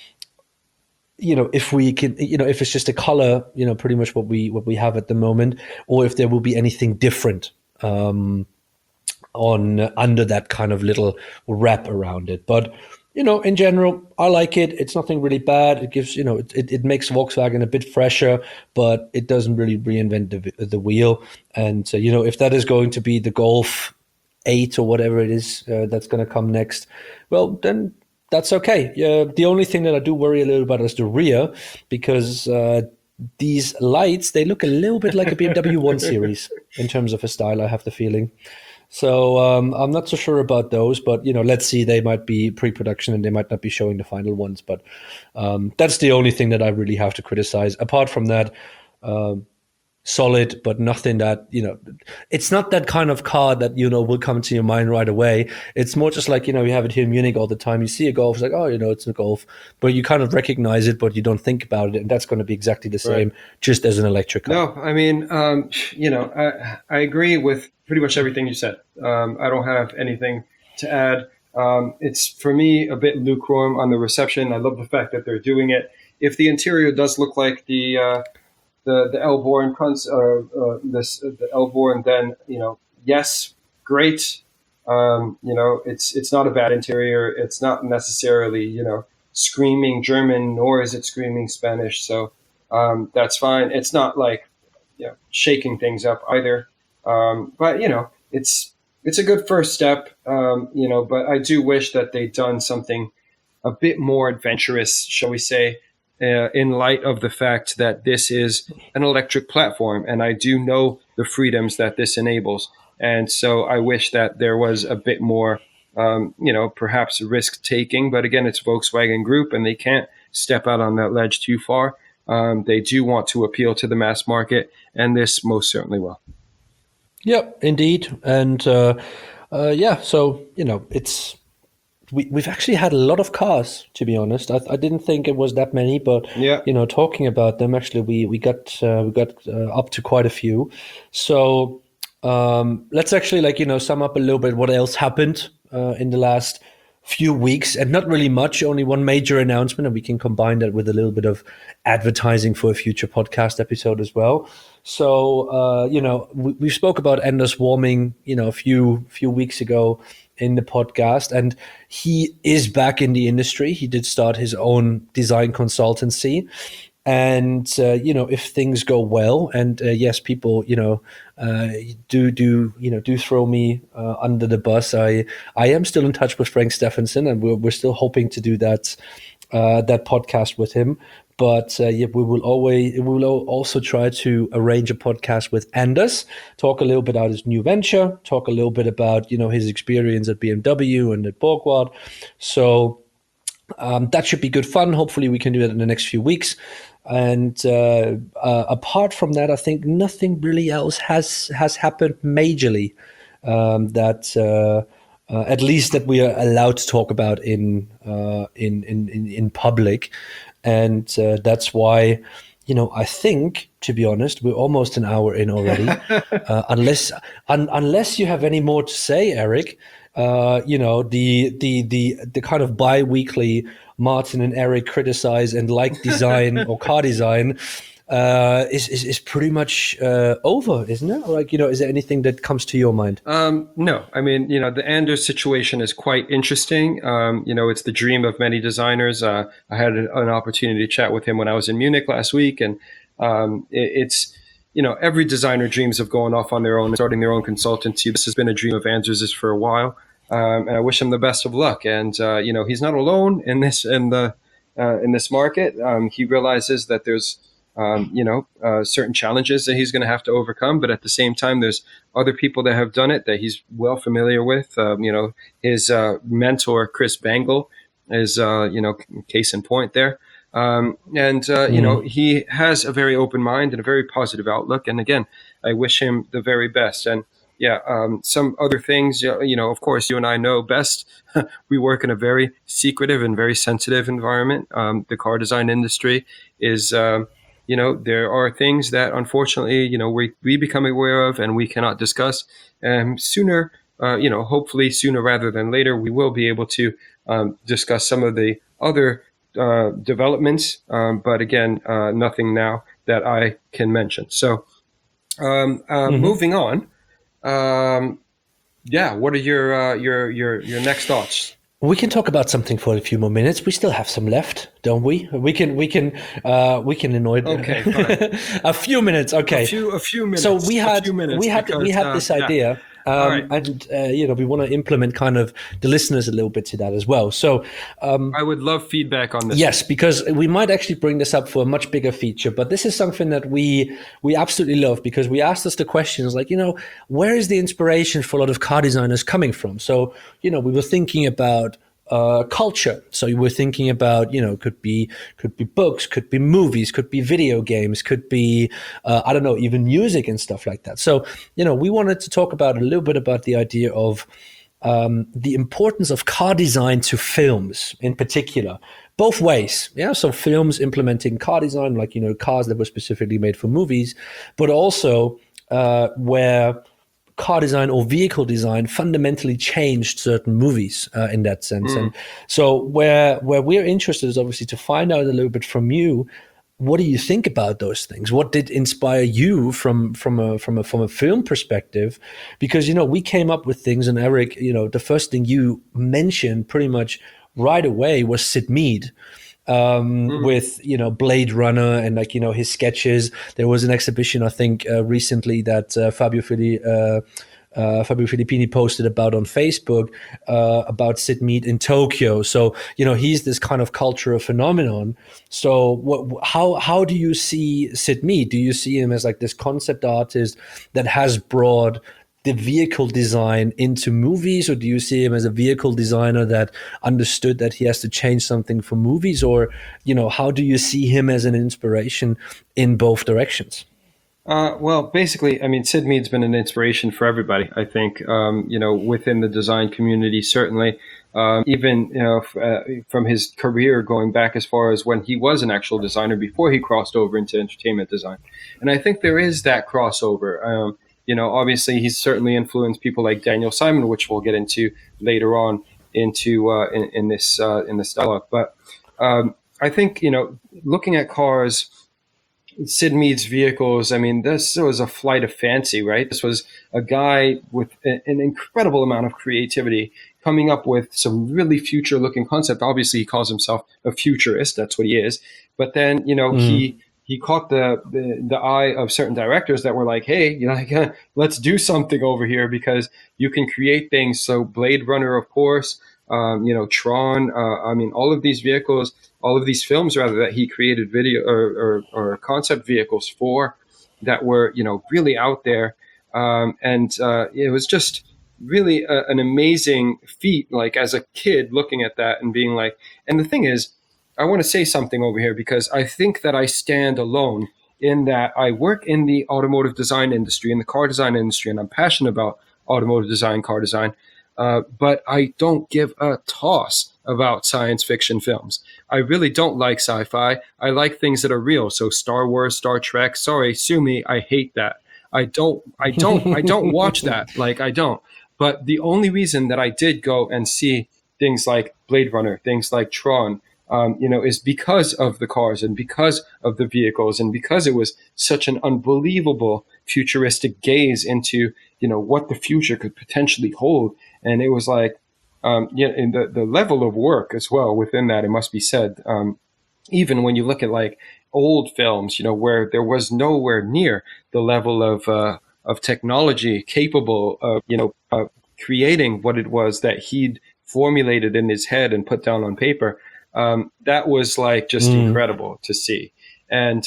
Speaker 1: if we can, if it's just a color, pretty much what we have at the moment, or if there will be anything different on under that kind of little wrap around it. But in general, I like it. It's nothing really bad. It gives, it makes Volkswagen a bit fresher, but it doesn't really reinvent the wheel. And if that is going to be the Golf 8 or whatever it is that's going to come next, well, then that's okay. The only thing that I do worry a little about is the rear, because these lights, they look a little bit like a BMW 1 Series in terms of a style, I have the feeling. So I'm not so sure about those, but let's see. They might be pre-production and they might not be showing the final ones. But that's the only thing that I really have to criticize. Apart from that, solid, but nothing that it's not that kind of car that will come to your mind right away. It's more just like you have it here in Munich all the time. You see a Golf, it's like, oh, it's a Golf, but you kind of recognize it, but you don't think about it, and that's going to be exactly the same, right, just as an electric car.
Speaker 2: No, I mean, I agree with pretty much everything you said. I don't have anything to add. It's for me a bit lukewarm on the reception. I love the fact that they're doing it. If the interior does look like the Elborn the Elborn, then yes, great. It's not a bad interior. It's not necessarily screaming German, nor is it screaming Spanish. So that's fine. It's not like shaking things up either. But it's a good first step. But I do wish that they'd done something a bit more adventurous, shall we say, in light of the fact that this is an electric platform, and I do know the freedoms that this enables. And so I wish that there was a bit more, perhaps risk taking. But again, it's Volkswagen Group, and they can't step out on that ledge too far. They do want to appeal to the mass market, and this most certainly will.
Speaker 1: Yep, indeed. And so it's. We've actually had a lot of cars, to be honest. I didn't think it was that many, but
Speaker 2: yeah.
Speaker 1: Talking about them, actually, we got up to quite a few. So let's actually sum up a little bit what else happened in the last few weeks, and not really much. Only one major announcement, and we can combine that with a little bit of advertising for a future podcast episode as well. So we spoke about Anders Warming, a few weeks ago in the podcast, and he is back in the industry. He did start his own design consultancy, And if things go well, and yes, people do throw me under the bus. I am still in touch with Frank Stephenson, and we're still hoping to do that podcast with him. But we will also try to arrange a podcast with Anders, talk a little bit about his new venture, talk a little bit about his experience at BMW and at Borgward. So that should be good fun. Hopefully, we can do that in the next few weeks. And apart from that, I think nothing really else has happened majorly that at least that we are allowed to talk about in public. And that's why, I think, to be honest, we're almost an hour in already. Unless you have any more to say, Eric. The kind of bi-weekly Martin and Eric criticize and like design or car design is pretty much over, isn't it? Like, is there anything that comes to your mind?
Speaker 2: No, I mean, the Anders situation is quite interesting. It's the dream of many designers. I had an opportunity to chat with him when I was in Munich last week, and it's every designer dreams of going off on their own and starting their own consultancy. This has been a dream of Anders' for a while. And I wish him the best of luck. And he's not alone in this in this market. He realizes that there's certain challenges that he's going to have to overcome, but at the same time, there's other people that have done it that he's well familiar with. His mentor Chris Bangle is case in point there. He has a very open mind and a very positive outlook. And again, I wish him the very best. And some other things, of course, you and I know best. We work in a very secretive and very sensitive environment. The car design industry is, there are things that unfortunately, we become aware of and we cannot discuss. Sooner, hopefully sooner rather than later, we will be able to discuss some of the other developments. But again, nothing now that I can mention. So moving on. What are your next thoughts?
Speaker 1: We can talk about something for a few more minutes. We still have some left, don't we? We can annoy.
Speaker 2: Okay, fine.
Speaker 1: A few minutes. Okay,
Speaker 2: a few minutes.
Speaker 1: So we had this idea.
Speaker 2: Right.
Speaker 1: And we want to implement kind of the listeners a little bit to that as well. So
Speaker 2: I would love feedback on this.
Speaker 1: Yes, because we might actually bring this up for a much bigger feature. But this is something that we absolutely love, because we asked us the questions like, where is the inspiration for a lot of car designers coming from? So we were thinking about culture. So we're thinking about, could be books, could be movies, could be video games, could be, even music and stuff like that. So, we wanted to talk about a little bit about the idea of the importance of car design to films in particular, both ways. Yeah. So films implementing car design, like, cars that were specifically made for movies, but also where car design or vehicle design fundamentally changed certain movies in that sense. And so where we're interested is obviously to find out a little bit from you. What do you think about those things? What did inspire you from a film perspective? Because, we came up with things, and Eric, the first thing you mentioned pretty much right away was Sid Mead. With Blade Runner and his sketches. There was an exhibition I think recently that Fabio Filippini posted about on Facebook about Sid Mead in Tokyo. So he's this kind of cultural phenomenon. So how do you see Sid Mead? Do you see him as like this concept artist that has brought the vehicle design into movies, or do you see him as a vehicle designer that understood that he has to change something for movies? Or, how do you see him as an inspiration in both directions?
Speaker 2: Well, basically, I mean, Sid Mead's been an inspiration for everybody, I think, within the design community, certainly, even, from his career going back as far as when he was an actual designer before he crossed over into entertainment design. And I think there is that crossover. Obviously, he's certainly influenced people like Daniel Simon, which we'll get into later on in this dialogue. But I think looking at cars, Sid Mead's vehicles, I mean, this was a flight of fancy, right? This was a guy with an incredible amount of creativity coming up with some really future looking concept. Obviously, he calls himself a futurist. That's what he is. But then, he caught the eye of certain directors that were like, hey, let's do something over here, because you can create things. So Blade Runner, of course, Tron, all of these vehicles, all of these films rather, that he created video or concept vehicles for, that were, really out there. It was just really an amazing feat, like as a kid looking at that and being like, and the thing is, I want to say something over here, because I think that I stand alone in that I work in the automotive design industry, in the car design industry, and I'm passionate about automotive design, car design. But I don't give a toss about science fiction films. I really don't like sci-fi. I like things that are real. So Star Wars, Star Trek, sorry, sue me, I hate that. I don't watch that. Like, I don't. But the only reason that I did go and see things like Blade Runner, things like Tron, is because of the cars and because of the vehicles, and because it was such an unbelievable futuristic gaze into, what the future could potentially hold. And it was like, and the level of work as well within that, it must be said, even when you look at like old films, where there was nowhere near the level of technology capable of, creating what it was that he'd formulated in his head and put down on paper. That was like just incredible to see. And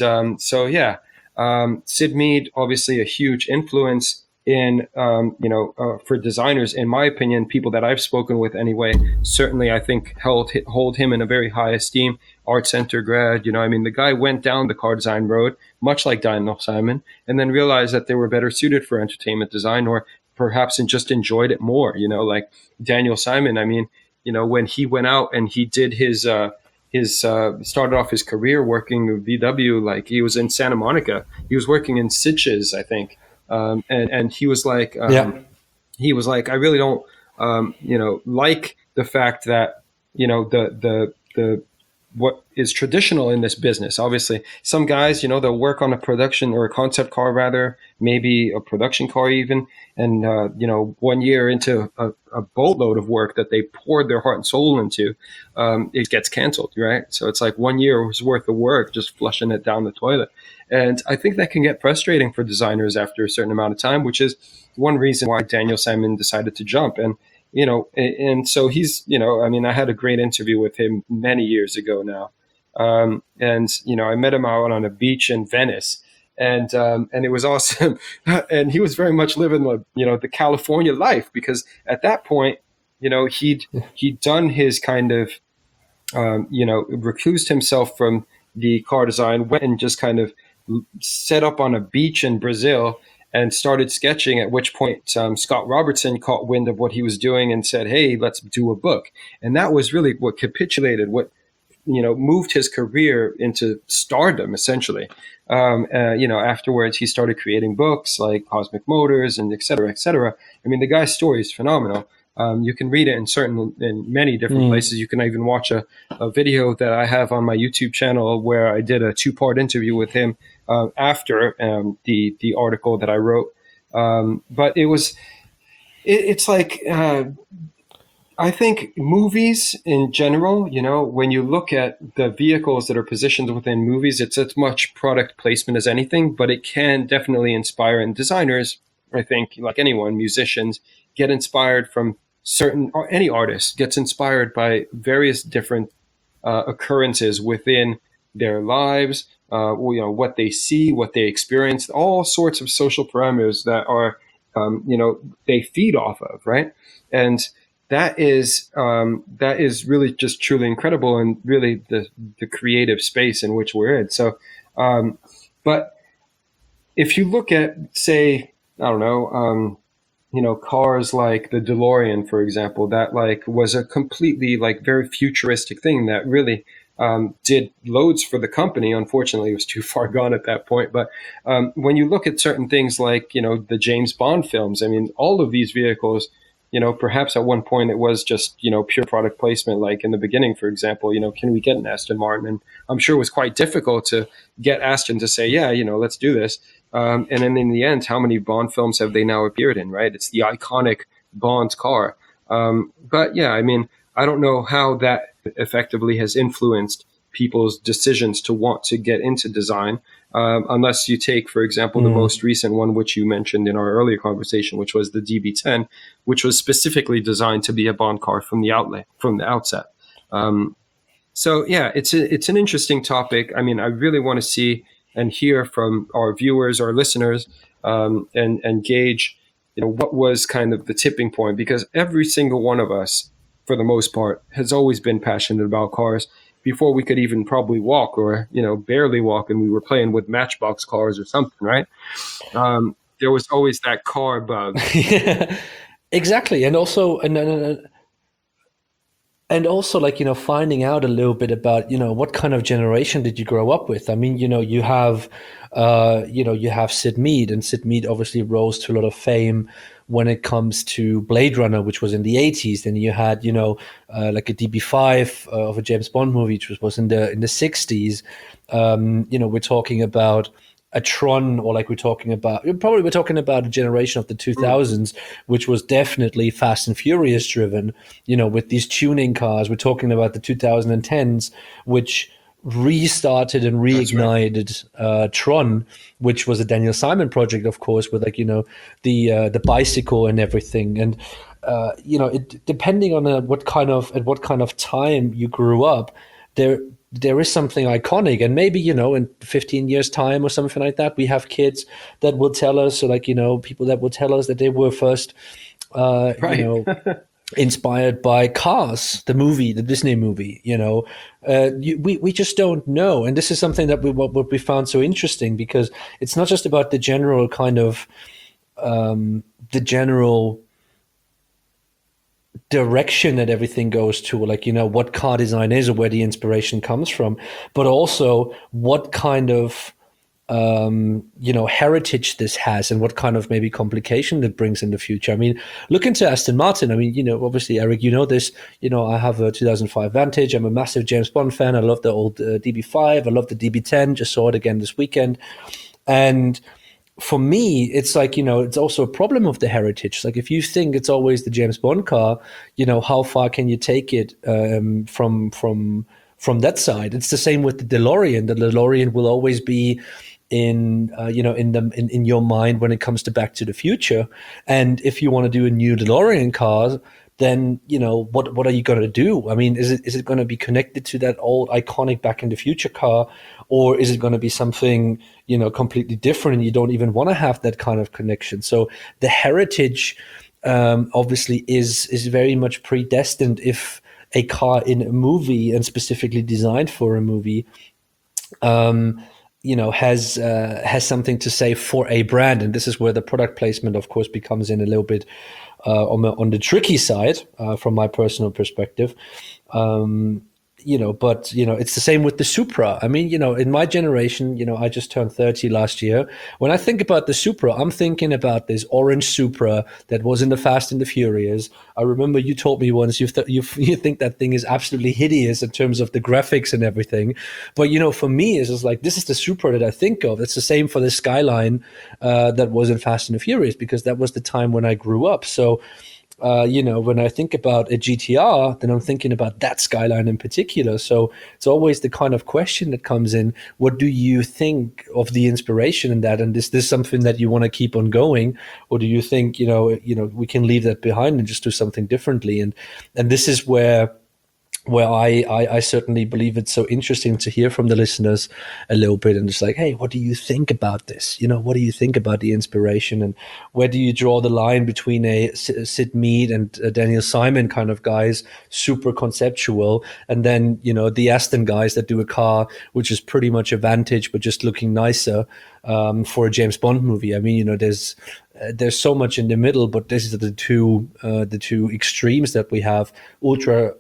Speaker 2: Sid Mead, obviously a huge influence in, for designers, in my opinion, people that I've spoken with anyway, certainly I think hold him in a very high esteem. Art Center grad, the guy went down the car design road, much like Daniel Simon, and then realized that they were better suited for entertainment design, or perhaps just enjoyed it more, like Daniel Simon. When he went out and he did his started off his career working with VW, like he was in Santa Monica. He was working in Sitges, I think. And he was like, I really don't, like the fact that, the what is traditional in this business. Obviously, some guys, they'll work on a production or a concept car, rather, maybe a production car even. And, 1 year into a boatload of work that they poured their heart and soul into, it gets canceled, right? So it's like 1 year's worth of work, just flushing it down the toilet. And I think that can get frustrating for designers after a certain amount of time, which is one reason why Daniel Simon decided to jump. And, and so he's, I had a great interview with him many years ago now. I met him out on a beach in Venice, and it was awesome. And he was very much living the California life, because at that point, he'd done his kind of, recused himself from the car design, went and just kind of set up on a beach in Brazil and started sketching, at which point Scott Robertson caught wind of what he was doing and said, hey, let's do a book. And that was really what capitulated, what moved his career into stardom, essentially. Afterwards, he started creating books like Cosmic Motors and et cetera, et cetera. The guy's story is phenomenal. You can read it in many different places. You can even watch a video that I have on my YouTube channel where I did a 2-part interview with him after the article that I wrote. But it's like, I think movies in general, when you look at the vehicles that are positioned within movies, it's as much product placement as anything, but it can definitely inspire. And designers, I think, like anyone, musicians, get inspired from certain, or any artist gets inspired by various different occurrences within their lives, what they see, what they experience, all sorts of social parameters that are, they feed off of, right? And that is really just truly incredible, and really the creative space in which we're in. So, but if you look at, say, I don't know, cars like the DeLorean, for example, that like was a completely like very futuristic thing that really did loads for the company. Unfortunately, it was too far gone at that point. But when you look at certain things like, the James Bond films, all of these vehicles, perhaps at one point it was just, pure product placement. Like in the beginning, for example, can we get an Aston Martin? And I'm sure it was quite difficult to get Aston to say, yeah, let's do this. And then in the end, how many Bond films have they now appeared in, right? It's the iconic Bond car. But yeah, I mean, I don't know how that effectively has influenced people's decisions to want to get into design, unless you take, for example, the most recent one, which you mentioned in our earlier conversation, which was the DB10, which was specifically designed to be a Bond car from the outset. So yeah, it's an interesting topic. I mean, I really want to see and hear from our viewers, our listeners, and gauge, what was kind of the tipping point, because every single one of us, for the most part, has always been passionate about cars before we could even probably walk, or barely walk, and we were playing with Matchbox cars or something, right? There was always that car bug.
Speaker 1: Yeah, exactly. And also, like, finding out a little bit about, what kind of generation did you grow up with? I mean, you have Sid Mead, and Sid Mead obviously rose to a lot of fame when it comes to Blade Runner, which was in the 80s. Then you had, like a DB5 of a James Bond movie, which was in the 60s. We're talking about a Tron, or like we're talking about a generation of the 2000s, which was definitely Fast and Furious driven, with these tuning cars. We're talking about the 2010s, which restarted and reignited Tron, which was a Daniel Simon project, of course, with the bicycle and everything. And it depending on at what kind of time you grew up, there is something iconic. And maybe, in 15 years time or something like that, we have kids that will tell us, or people that will tell us that they were first,
Speaker 2: Right.
Speaker 1: inspired by Cars, the movie, the Disney movie. We just don't know. And this is something that what we found so interesting, because it's not just about the general kind of, the general direction that everything goes to, what car design is or where the inspiration comes from, but also what kind of heritage this has, and what kind of maybe complication it brings in the future. I mean, look into Aston Martin. I mean, obviously, Eric, this. I have a 2005 Vantage. I'm a massive James Bond fan. I love the old DB5. I love the DB10. Just saw it again this weekend, and for me, it's like, it's also a problem of the heritage. Like, if you think it's always the James Bond car, how far can you take it from that side? It's the same with the DeLorean. The DeLorean will always be in your mind when it comes to Back to the Future. And if you want to do a new DeLorean car, then what are you going to do? I mean, is it going to be connected to that old iconic Back in the Future car, or is it going to be something completely different, and you don't even want to have that kind of connection? So the heritage obviously is very much predestined if a car in a movie, and specifically designed for a movie, has something to say for a brand. And this is where the product placement, of course, becomes in a little bit on the tricky side, from my personal perspective. But it's the same with the Supra. I mean, in my generation, I just turned 30 last year. When I think about the Supra, I'm thinking about this orange Supra that was in the Fast and the Furious. I remember you told me once you think that thing is absolutely hideous in terms of the graphics and everything. But for me, it's just like, this is the Supra that I think of. It's the same for the Skyline that was in Fast and the Furious, because that was the time when I grew up. So when I think about a GTR, then I'm thinking about that Skyline in particular. So it's always the kind of question that comes in: what do you think of the inspiration in that? And is this something that you want to keep on going, or do you think we can leave that behind and just do something differently? And this is where I certainly believe it's so interesting to hear from the listeners a little bit, and just like, hey, what do you think about this? What do you think about the inspiration, and where do you draw the line between a Sid Mead and Daniel Simon kind of guys, super conceptual, and then the Aston guys that do a car which is pretty much a Vantage but just looking nicer for a James Bond movie? I mean, there's so much in the middle, but this is the two extremes that we have: ultra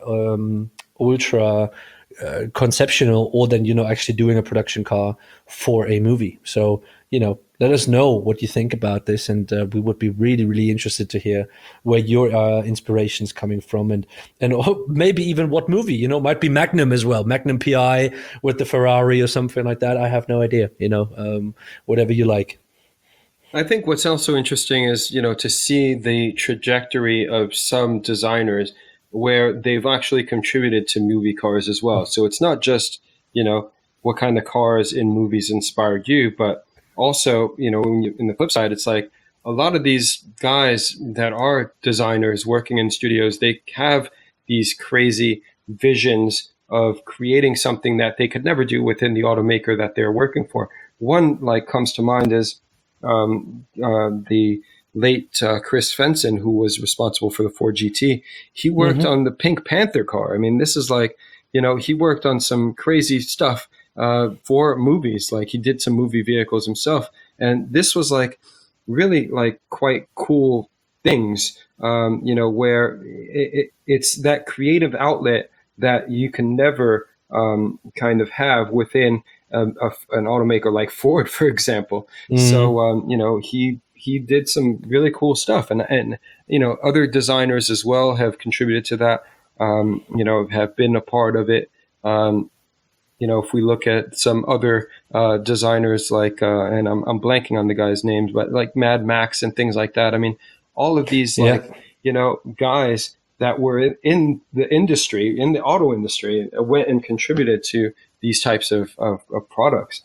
Speaker 1: conceptual, or then actually doing a production car for a movie. So let us know what you think about this, and we would be really, really interested to hear where your inspiration's coming from, and maybe even what movie. Might be Magnum as well, Magnum PI with the Ferrari or something like that. I have no idea. Whatever you like.
Speaker 2: I think what's also interesting is, to see the trajectory of some designers where they've actually contributed to movie cars as well. So it's not just, what kind of cars in movies inspired you, but also, in the flip side, it's like a lot of these guys that are designers working in studios, they have these crazy visions of creating something that they could never do within the automaker that they're working for. One like comes to mind is the late Chris Fenson, who was responsible for the Ford GT. He worked on the Pink Panther car. I mean, this is like, he worked on some crazy stuff for movies. Like he did some movie vehicles himself. And this was like really like quite cool things, where it's that creative outlet that you can never kind of have within an automaker like Ford, for example. So, he did some really cool stuff, and other designers as well have contributed to that. Have been a part of it. If we look at some other designers like, and I'm blanking on the guy's names, but like Mad Max and things like that. I mean, all of these guys that were in the industry, in the auto industry, went and contributed to these types of products,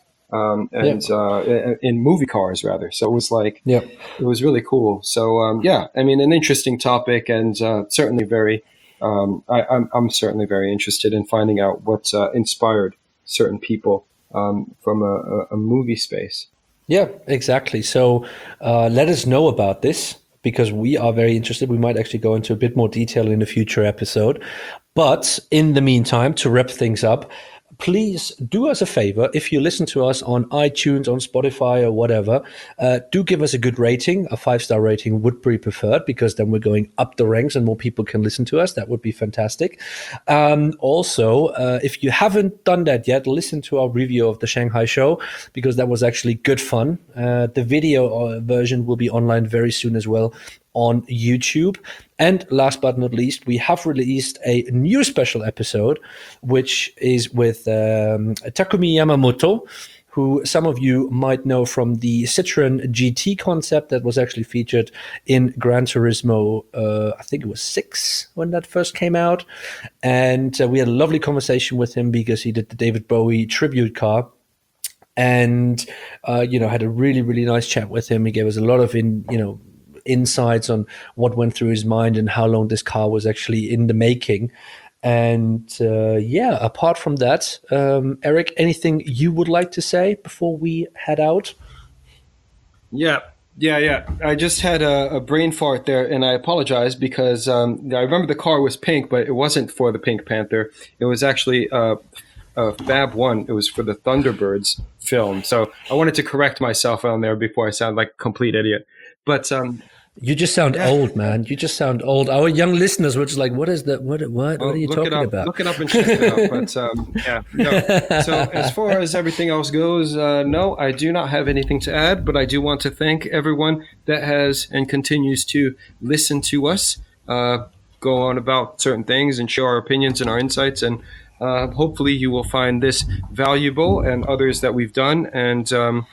Speaker 2: in movie cars rather. So it was like, it was really cool. So I mean, an interesting topic, and certainly very. I'm certainly very interested in finding out what inspired certain people from a movie space.
Speaker 1: Yeah, exactly. So let us know about this, because we are very interested. We might actually go into a bit more detail in a future episode. But in the meantime, to wrap things up, please do us a favor. If you listen to us on iTunes, on Spotify, or whatever, do give us a good rating. A 5-star rating would be preferred, because then we're going up the ranks and more people can listen to us. That would be fantastic. Also, if you haven't done that yet, listen to our review of the Shanghai show, because that was actually good fun. The video version will be online very soon as well on YouTube. And last but not least, we have released a new special episode, which is with Takumi Yamamoto, who some of you might know from the Citroen GT concept that was actually featured in Gran Turismo, I think it was 6 when that first came out. And we had a lovely conversation with him, because he did the David Bowie tribute car. And, had a really, really nice chat with him. He gave us a lot of insights on what went through his mind and how long this car was actually in the making. And apart from that, Eric, anything you would like to say before we head out?
Speaker 2: Yeah. I just had a brain fart there, and I apologize, because I remember the car was pink, but it wasn't for the Pink Panther. It was actually Fab 1. It was for the Thunderbirds film. So I wanted to correct myself on there before I sound like a complete idiot. But
Speaker 1: you just sound old, man. You just sound old. Our young listeners were just like, "What is that? What are you talking about?"
Speaker 2: Look it up and check it out. But no. So as far as everything else goes, no, I do not have anything to add. But I do want to thank everyone that has and continues to listen to us, go on about certain things and share our opinions and our insights. And hopefully you will find this valuable, and others that we've done. And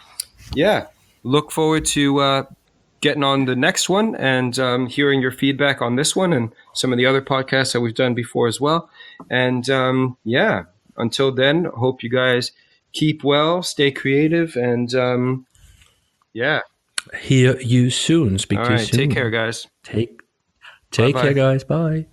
Speaker 2: look forward to getting on the next one, and hearing your feedback on this one and some of the other podcasts that we've done before as well. And until then, hope you guys keep well, stay creative, and
Speaker 1: hear you soon. Speak to you soon.
Speaker 2: Take care, guys.
Speaker 1: Take care, guys. Bye.